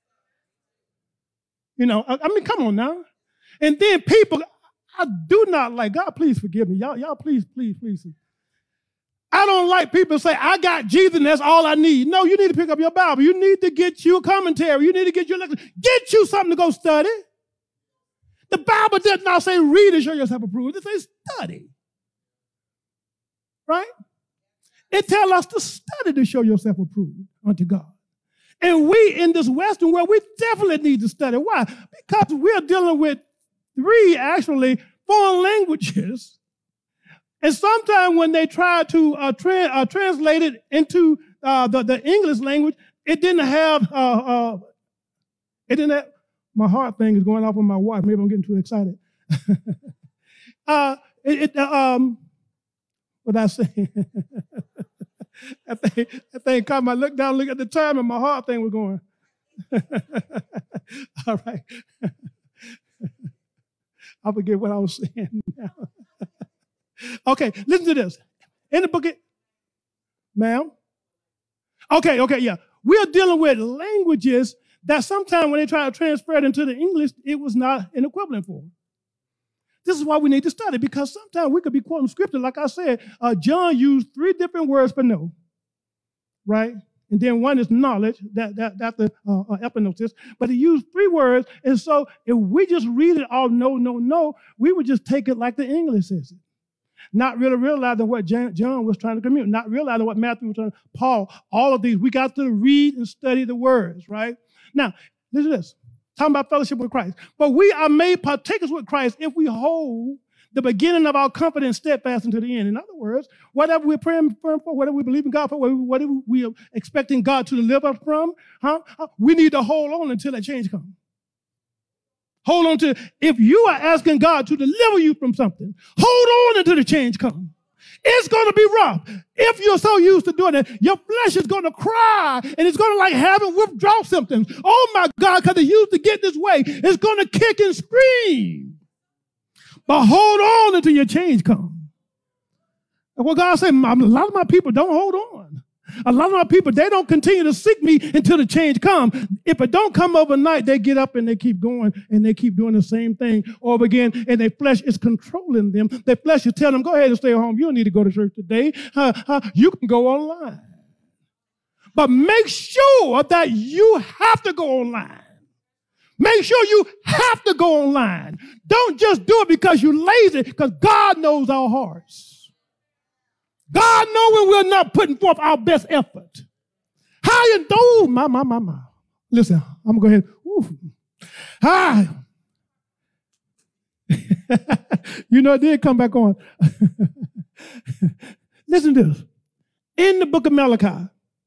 Speaker 2: You know, I, I mean, come on now. And then people, I do not like, God, please forgive me. Y'all, y'all, please, please, please. I don't like people say, I got Jesus and that's all I need. No, you need to pick up your Bible. You need to get you a commentary. You need to get you a lecture. Get you something to go study. The Bible does not say read and show yourself approved. It says study. Right? It tells us to study to show yourself approved unto God. And we in this Western world, we definitely need to study. Why? Because we're dealing with three, actually, foreign languages. And sometimes when they try to uh, tra- uh, translate it into uh, the, the English language, it didn't have, uh, uh, it didn't have, my heart thing is going off on my wife. Maybe I'm getting too excited. uh, it, it, uh, um, what I say? That thing, that thing caught my look down, look at the time, and my heart thing was going. All right. I forget what I was saying now. Okay, listen to this. In the book, of, ma'am? Okay, okay, yeah. We're dealing with languages that sometimes when they try to transfer it into the English, it was not an equivalent for. This is why we need to study, because sometimes we could be quoting scripture. Like I said, uh, John used three different words for know, right? And then one is knowledge, that, that, that's the uh, uh, epignosis. But he used three words, and so if we just read it all no, no, no, we would just take it like the English says it. Not really realizing what John was trying to communicate, not realizing what Matthew was trying to, Paul, all of these. We got to read and study the words, right? Now, listen to this. Talking about fellowship with Christ. But we are made partakers with Christ if we hold the beginning of our confidence steadfast unto the end. In other words, whatever we're praying for, whatever we believe in God for, whatever we are expecting God to deliver us from, huh? We need to hold on until that change comes. Hold on to, if you are asking God to deliver you from something, hold on until the change comes. It's going to be rough. If you're so used to doing it, your flesh is going to cry, and it's going to like having withdrawal symptoms. Oh, my God, because it used to get this way. It's going to kick and scream. But hold on until your change comes. And what God said, a lot of my people don't hold on. A lot of my people, they don't continue to seek me until the change comes. If it don't come overnight, they get up and they keep going and they keep doing the same thing over again, and their flesh is controlling them. Their flesh is telling them, go ahead and stay home. You don't need to go to church today. Uh, uh, you can go online. But make sure that you have to go online. Make sure you have to go online. Don't just do it because you're lazy, because God knows our hearts. God knows when we're not putting forth our best effort. How you do? My, my, my, my. Listen, I'm going to go ahead. Ooh. Ah. You know, it did come back on. Listen to this. In the book of Malachi,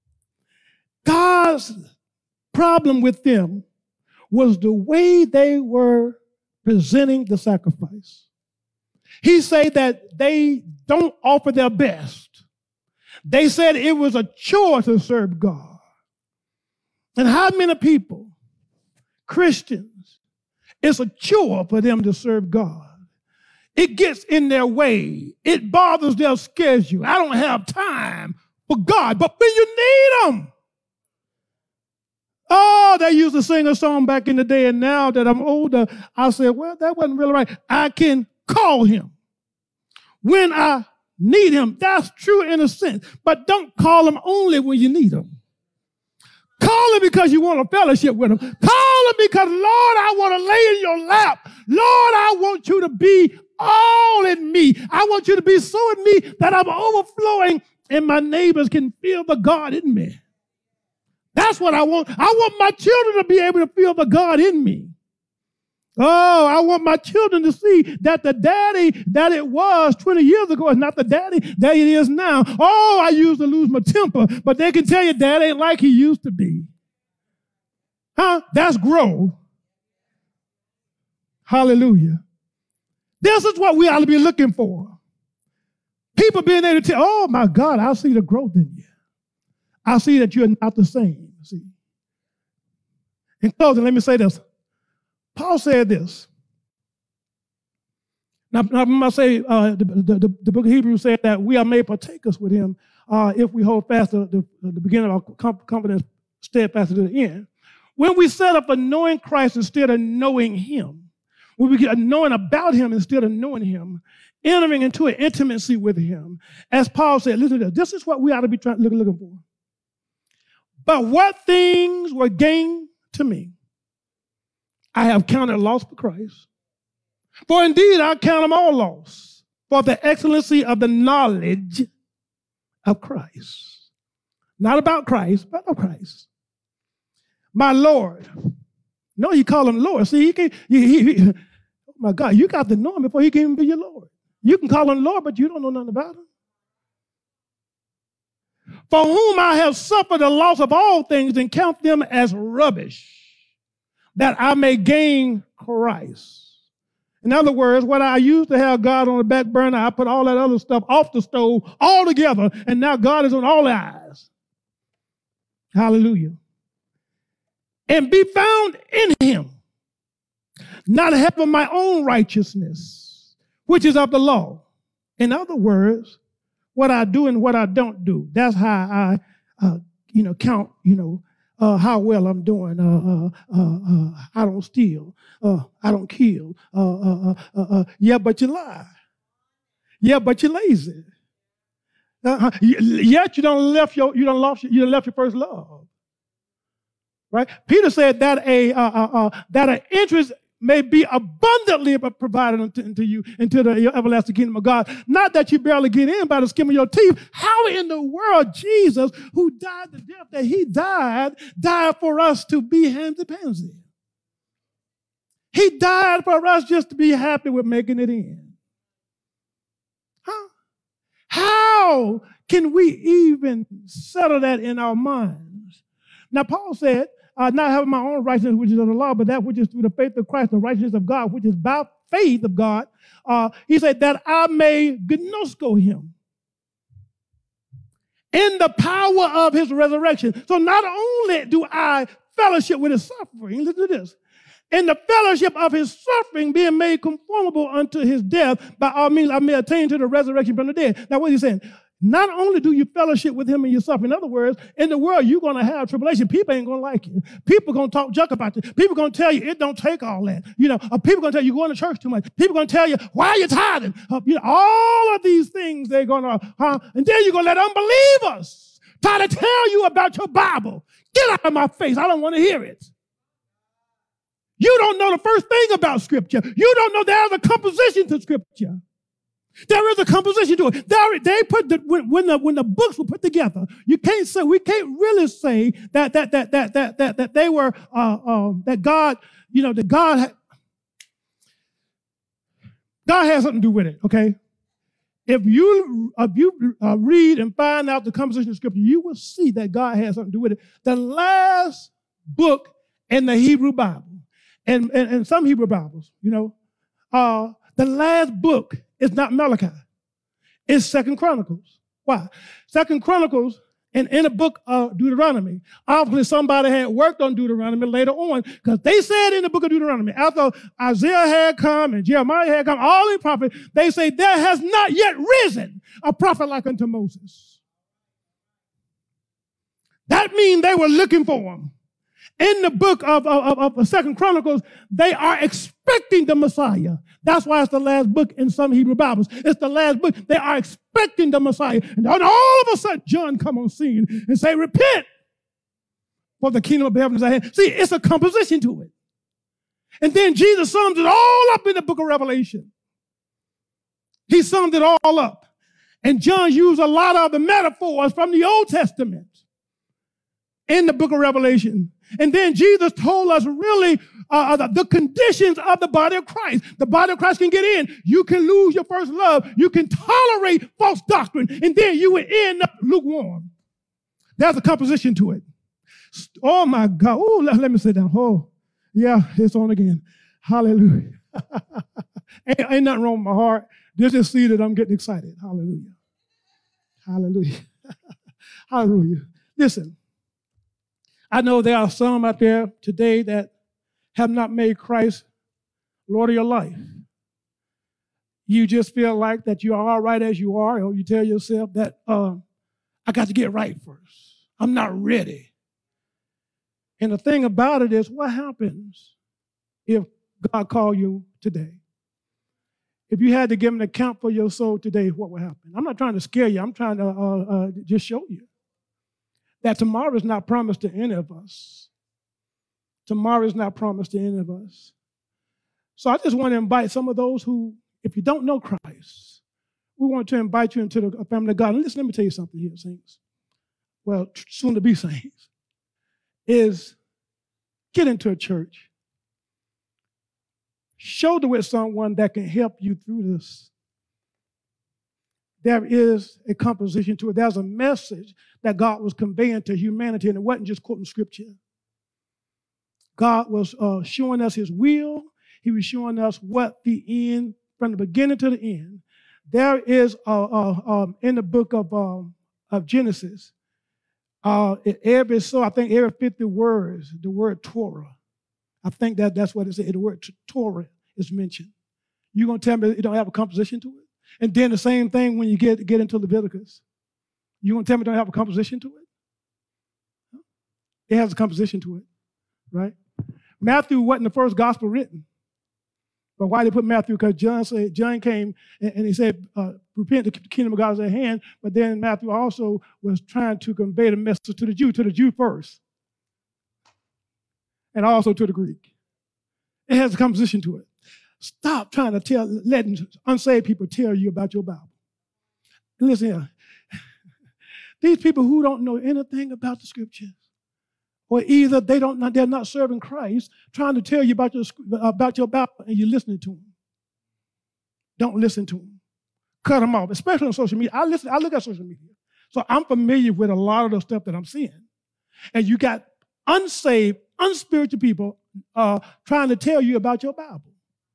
Speaker 2: God's problem with them was the way they were presenting the sacrifice. He said that they don't offer their best. They said it was a chore to serve God. And how many people, Christians, it's a chore for them to serve God? It gets in their way. It bothers their schedule. I don't have time for God, but when you need Him. Oh, they used to sing a song back in the day, and now that I'm older, I said, well, that wasn't really right. I can call Him when I need Him. That's true in a sense, but don't call Him only when you need Him. Call Him because you want a fellowship with Him. Call Him because, Lord, I want to lay in your lap. Lord, I want you to be all in me. I want you to be so in me that I'm overflowing and my neighbors can feel the God in me. That's what I want. I want my children to be able to feel the God in me. Oh, I want my children to see that the daddy that it was twenty years ago is not the daddy that it is now. Oh, I used to lose my temper, but they can tell you dad ain't like he used to be. Huh? That's growth. Hallelujah. This is what we ought to be looking for. People being able to tell, oh my God, I see the growth in you. I see that you're not the same. See. In closing, let me say this. Paul said this. Now, now I'm going to say uh, the, the, the book of Hebrews said that we are made partakers with him uh, if we hold fast to the, the beginning of our confidence, steadfast to the end. When we set up for knowing Christ instead of knowing him, when we get knowing about him instead of knowing him, entering into an intimacy with him, as Paul said, listen to this, this is what we ought to be trying, looking, looking for. But what things were gained to me, I have counted loss for Christ. For indeed, I count them all loss for the excellency of the knowledge of Christ. Not about Christ, but of Christ. My Lord. No, you call him Lord. See, he can, he, he, he, oh my God, you got to know him before he can even be your Lord. You can call him Lord, but you don't know nothing about him. For whom I have suffered the loss of all things and count them as rubbish, that I may gain Christ. In other words, what I used to have God on the back burner, I put all that other stuff off the stove all together, and now God is on all the eyes. Hallelujah. And be found in him, not having my own righteousness, which is of the law. In other words, what I do and what I don't do. That's how I, uh, you know, count, you know, Uh, how well I'm doing. Uh, uh, uh, uh, I don't steal. Uh, I don't kill. Uh, uh, uh, uh, yeah, but you lie. Yeah, but you're lazy. Uh, yet you don't left your you don't lost you don't left your first love. Right? Peter said that a uh, uh, uh, that an interest may be abundantly provided unto, unto you into the everlasting kingdom of God. Not that you barely get in by the skin of your teeth. How in the world Jesus, who died the death that he died, died for us to be handsy-pansy? He died for us just to be happy with making it in. Huh? How can we even settle that in our minds? Now, Paul said, Uh, not having my own righteousness, which is of the law, but that which is through the faith of Christ, the righteousness of God, which is by faith of God. Uh, he said that I may gnosko him in the power of his resurrection. So not only do I fellowship with his suffering, listen to this, in the fellowship of his suffering, being made conformable unto his death, by all means I may attain to the resurrection from the dead. Now what is he saying? Not only do you fellowship with him in your suffering, in other words, in the world, you're going to have tribulation. People ain't going to like you. People going to talk junk about you. People going to tell you it don't take all that. You know, uh, people going to tell you you're going to church too much. People going to tell you, why are you tithing? Uh, you know, all of these things they're going to, uh, and then you're going to let unbelievers try to tell you about your Bible. Get out of my face. I don't want to hear it. You don't know the first thing about Scripture. You don't know there's a composition to Scripture. There is a composition to it. There, they put the, when, when the when the books were put together, you can't say we can't really say that that that that that that, that they were uh, um, that God, you know, that God had, God has something to do with it. Okay, if you if you uh, read and find out the composition of Scripture, you will see that God has something to do with it. The last book in the Hebrew Bible, and and, and some Hebrew Bibles, you know, uh, the last book. It's not Malachi. It's Second Chronicles. Why? Second Chronicles, and in the book of Deuteronomy, obviously somebody had worked on Deuteronomy later on, because they said in the book of Deuteronomy, after Isaiah had come and Jeremiah had come, all the prophets, they say there has not yet risen a prophet like unto Moses. That means they were looking for him. In the book of, of, of, of Second Chronicles, they are expecting the Messiah. That's why it's the last book in some Hebrew Bibles. It's the last book. They are expecting the Messiah. And then all of a sudden, John come on scene and say, repent, for the kingdom of heaven is at hand. See, it's a composition to it. And then Jesus sums it all up in the book of Revelation. He summed it all up. And John used a lot of the metaphors from the Old Testament in the book of Revelation. And then Jesus told us really uh, the, the conditions of the body of Christ. The body of Christ can get in. You can lose your first love. You can tolerate false doctrine, and then you will end up lukewarm. There's a composition to it. Oh, my God. Oh, let, let me sit down. Oh, yeah, it's on again. Hallelujah. ain't, ain't nothing wrong with my heart. Just to see that I'm getting excited. Hallelujah. Hallelujah. Hallelujah. Listen, I know there are some out there today that have not made Christ Lord of your life. You just feel like that you are all right as you are, or you tell yourself that um, I got to get right first. I'm not ready. And the thing about it is, what happens if God called you today? If you had to give an account for your soul today, what would happen? I'm not trying to scare you. I'm trying to uh, uh, just show you that tomorrow is not promised to any of us. Tomorrow is not promised to any of us. So I just want to invite some of those who, if you don't know Christ, we want to invite you into the family of God. And listen, let me tell you something here, saints. Well, soon to be saints, is get into a church. Shoulder with someone that can help you through this. There is a composition to it. There's a message that God was conveying to humanity, and it wasn't just quoting scripture. God was uh, showing us his will. He was showing us what the end, from the beginning to the end. There is, uh, uh, um, in the book of, um, of Genesis, uh, every, so I think every fifty words, the word Torah. I think that that's what it said. The word Torah is mentioned. You're going to tell me it don't have a composition to it? And then the same thing when you get, get into Leviticus. You're going to tell me it don't have a composition to it? It has a composition to it, right? Matthew wasn't the first gospel written. But why they put Matthew? Because John said John came and, and he said, uh, repent, the kingdom of God is at hand. But then Matthew also was trying to convey the message to the Jew, to the Jew first. And also to the Greek. It has a composition to it. Stop trying to tell, letting unsaved people tell you about your Bible. Listen here. These people who don't know anything about the scriptures, or either they don't, they're not serving Christ, trying to tell you about your, about your Bible, and you're listening to them. Don't listen to them. Cut them off, especially on social media. I listen. I look at social media. So I'm familiar with a lot of the stuff that I'm seeing. And you got unsaved, unspiritual people uh, trying to tell you about your Bible.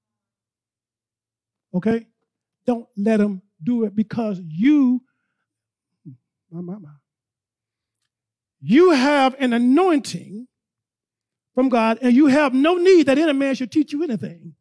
Speaker 2: Okay? Don't let them do it, because you, my, my, my, you have an anointing from God, and you have no need that any man should teach you anything.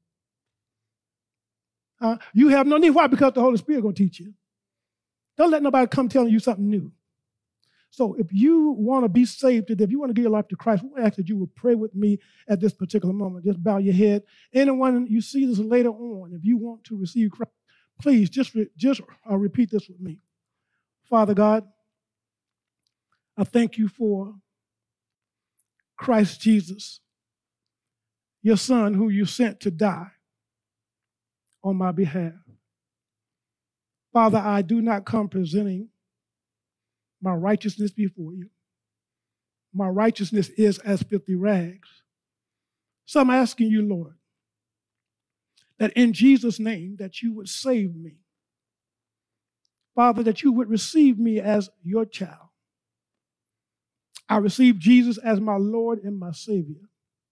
Speaker 2: Uh, you have no need. Why? Because the Holy Spirit is going to teach you. Don't let nobody come telling you something new. So if you want to be saved today, if you want to give your life to Christ, we ask that you would pray with me at this particular moment. Just bow your head. Anyone you see this later on, if you want to receive Christ, please just, re- just uh, repeat this with me. Father God, I thank you for Christ Jesus, your son who you sent to die on my behalf. Father, I do not come presenting my righteousness before you. My righteousness is as filthy rags. So I'm asking you, Lord, that in Jesus' name that you would save me. Father, that you would receive me as your child. I receive Jesus as my Lord and my Savior.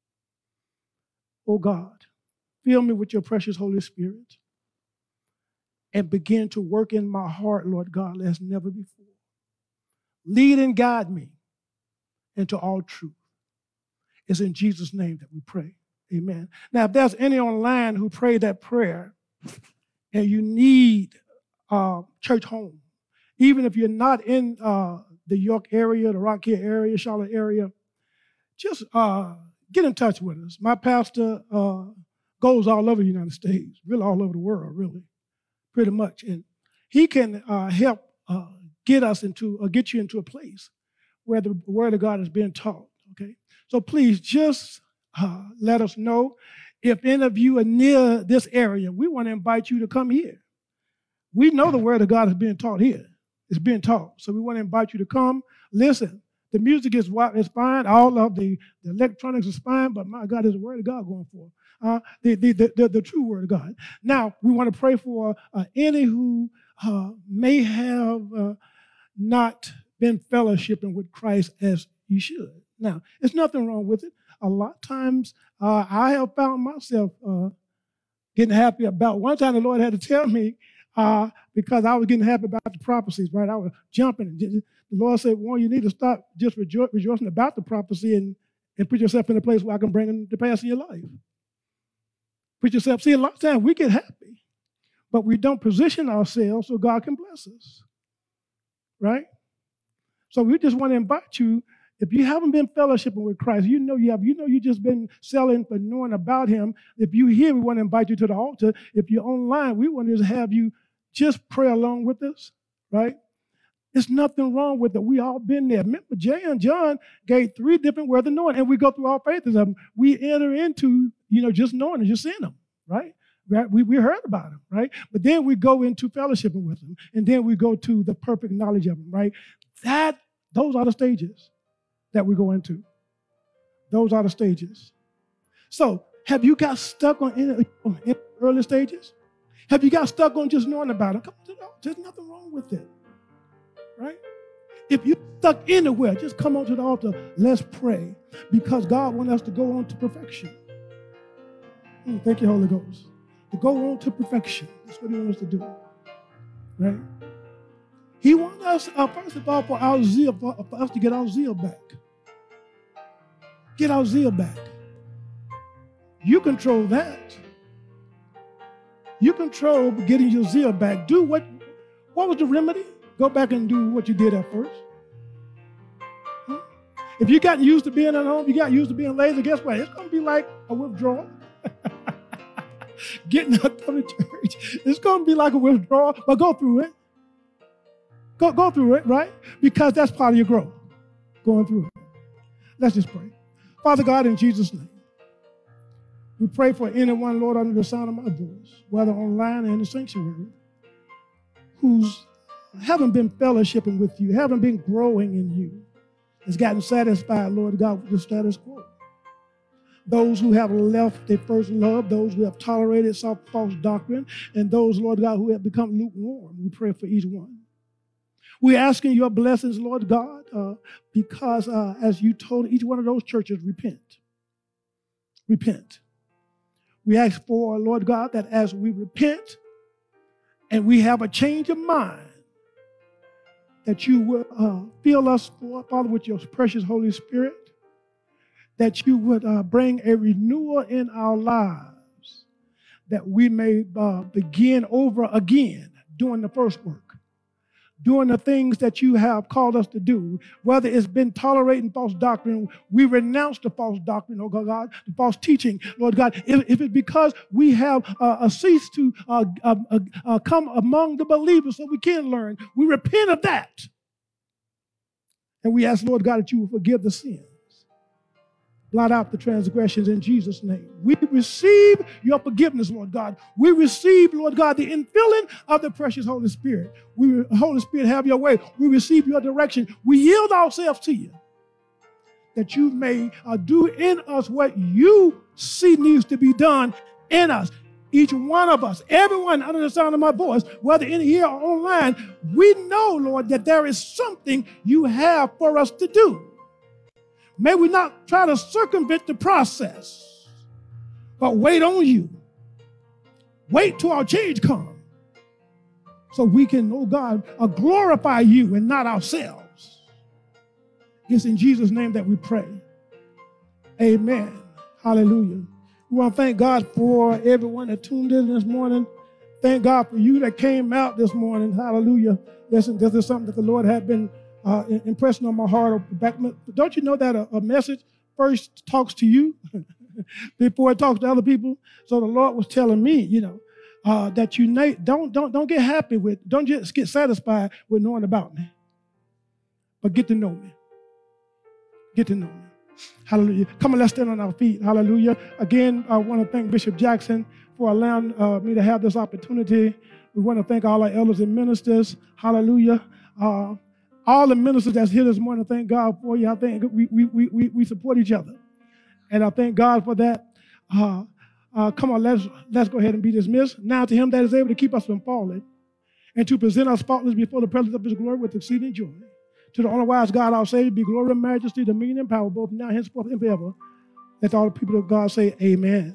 Speaker 2: Oh God, fill me with your precious Holy Spirit and begin to work in my heart, Lord God, as never before. Lead and guide me into all truth. It's in Jesus' name that we pray. Amen. Now, if there's any online who prayed that prayer and you need uh, church home, even if you're not in uh, the York area, the Rock Hill area, Charlotte area, just uh, get in touch with us. My pastor uh, goes all over the United States, really all over the world, really, pretty much. And he can uh, help uh, get us into, or get you into a place where the word of God is being taught, okay? So please just uh, let us know. If any of you are near this area, we want to invite you to come here. We know the word of God is being taught here. It's being taught. So we want to invite you to come. Listen, The music is is fine. All of the, the electronics is fine, but my God, there's the word of God going for uh, the, the, the, the, the true word of God. Now, we want to pray for uh, any who uh, may have uh, not been fellowshipping with Christ as you should. Now, there's nothing wrong with it. A lot of times, uh, I have found myself uh, getting happy about. One time the Lord had to tell me, uh, because I was getting happy about the prophecies, right? I was jumping. The Lord said, well, you need to stop just rejo- rejoicing about the prophecy and, and put yourself in a place where I can bring them to pass in your life. Put yourself, see, a lot of times we get happy, but we don't position ourselves so God can bless us, right? So we just want to invite you, if you haven't been fellowshipping with Christ, you know you have, you know you just been selling for knowing about him. If you're here, we want to invite you to the altar. If you're online, we want to have you just pray along with us, right? There's nothing wrong with it. We all been there. Remember, Jay and John gave three different words of knowing, and we go through all phases of them. We enter into, you know, just knowing and just seeing them, right? Right? We, we heard about them, right? But then we go into fellowshipping with them, and then we go to the perfect knowledge of them, right? That, those are the stages that we go into. Those are the stages. So, have you got stuck on in, in early stages? Have you got stuck on just knowing about it? Come on, there's nothing wrong with it, right? If you're stuck anywhere, just come on to the altar. Let's pray, because God wants us to go on to perfection. Mm, thank you, Holy Ghost. To go on to perfection. That's what he wants us to do, right? He wants us, uh, first of all, for our zeal, for, for us to get our zeal back. Get our zeal back. You control that. You control getting your zeal back. Do what, what was the remedy? Go back and do what you did at first. Hmm? If you got used to being at home, you got used to being lazy, guess what? It's going to be like a withdrawal. Getting up from the church. It's going to be like a withdrawal, but go through it. Go, go through it, right? Because that's part of your growth, going through it. Let's just pray. Father God, in Jesus' name, we pray for anyone, Lord, under the sound of my voice, whether online or in the sanctuary, who's haven't been fellowshipping with you, haven't been growing in you, has gotten satisfied, Lord God, with the status quo. Those who have left their first love, those who have tolerated some false doctrine, and those, Lord God, who have become lukewarm, we pray for each one. We're asking your blessings, Lord God, uh, because uh, as you told each one of those churches, repent. Repent. We ask for, Lord God, that as we repent and we have a change of mind, that you will uh, fill us, Father, with your precious Holy Spirit, that you would uh, bring a renewal in our lives, that we may uh, begin over again doing the first work, doing the things that you have called us to do. Whether it's been tolerating false doctrine, we renounce the false doctrine, oh God, the false teaching, Lord God. If, if it's because we have uh, ceased to uh, uh, uh, come among the believers so we can learn, we repent of that. And we ask, Lord God, that you will forgive the sins. Blot out the transgressions in Jesus' name. We receive your forgiveness, Lord God. We receive, Lord God, the infilling of the precious Holy Spirit. We, Holy Spirit, have your way. We receive your direction. We yield ourselves to you, that you may uh, do in us what you see needs to be done in us. Each one of us, everyone under the sound of my voice, whether in here or online, we know, Lord, that there is something you have for us to do. May we not try to circumvent the process, but wait on you. Wait till our change comes so we can, oh God, uh, glorify you and not ourselves. It's in Jesus' name that we pray. Amen. Hallelujah. We want to thank God for everyone that tuned in this morning. Thank God for you that came out this morning. Hallelujah. Listen, this is something that the Lord had been Uh, impression on my heart. Don't you know that a, a message first talks to you before it talks to other people? So the Lord was telling me, you know, uh, that you don't don't don't get happy with, don't just get satisfied with knowing about me, but get to know me. Get to know me. Hallelujah. Come on, let's stand on our feet. Hallelujah. Again, I want to thank Bishop Jackson for allowing uh, me to have this opportunity. We want to thank all our elders and ministers. Hallelujah. Uh, all the ministers that's here this morning, thank God for you. I think we, we, we, we support each other. And I thank God for that. Uh, uh, come on, let's, let's go ahead and be dismissed. Now to him that is able to keep us from falling and to present us faultless before the presence of his glory with exceeding joy. To the only wise God, our Savior, be glory and majesty, dominion and power, both now, henceforth, and forever. Let all the people of God say amen.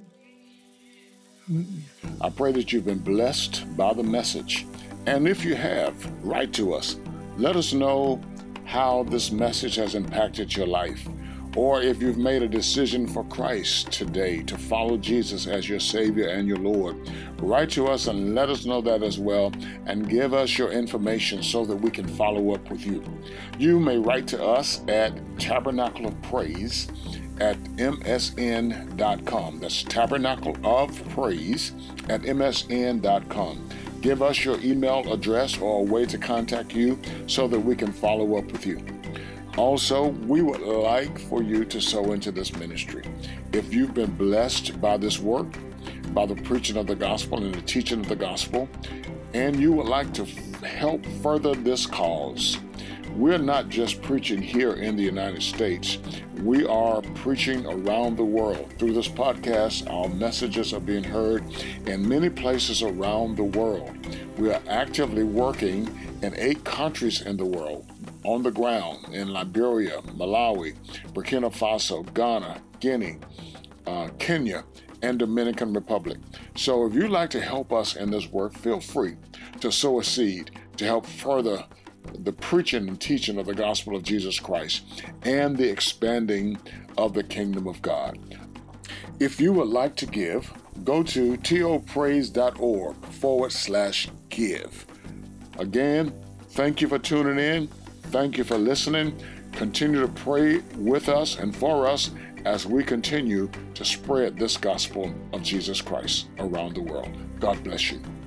Speaker 1: I pray that you've been blessed by the message. And if you have, write to us. Let us know how this message has impacted your life. Or if you've made a decision for Christ today to follow Jesus as your Savior and your Lord, write to us and let us know that as well, and give us your information so that we can follow up with you. You may write to us at Tabernacle of Praise at M S N dot com. That's Tabernacle of Praise at M S N dot com. Give us your email address or a way to contact you so that we can follow up with you. Also, we would like for you to sow into this ministry. If you've been blessed by this work, by the preaching of the gospel and the teaching of the gospel, and you would like to f- help further this cause, we're not just preaching here in the United States. We are preaching around the world. Through this podcast, our messages are being heard in many places around the world. We are actively working in eight countries in the world, on the ground in Liberia, Malawi, Burkina Faso, Ghana, Guinea, uh, Kenya, and Dominican Republic. So if you'd like to help us in this work, feel free to sow a seed to help further the preaching and teaching of the gospel of Jesus Christ and the expanding of the kingdom of God. If you would like to give, go to topraise.org forward slash give. Again, thank you for tuning in. Thank you for listening. Continue to pray with us and for us as we continue to spread this gospel of Jesus Christ around the world. God bless you.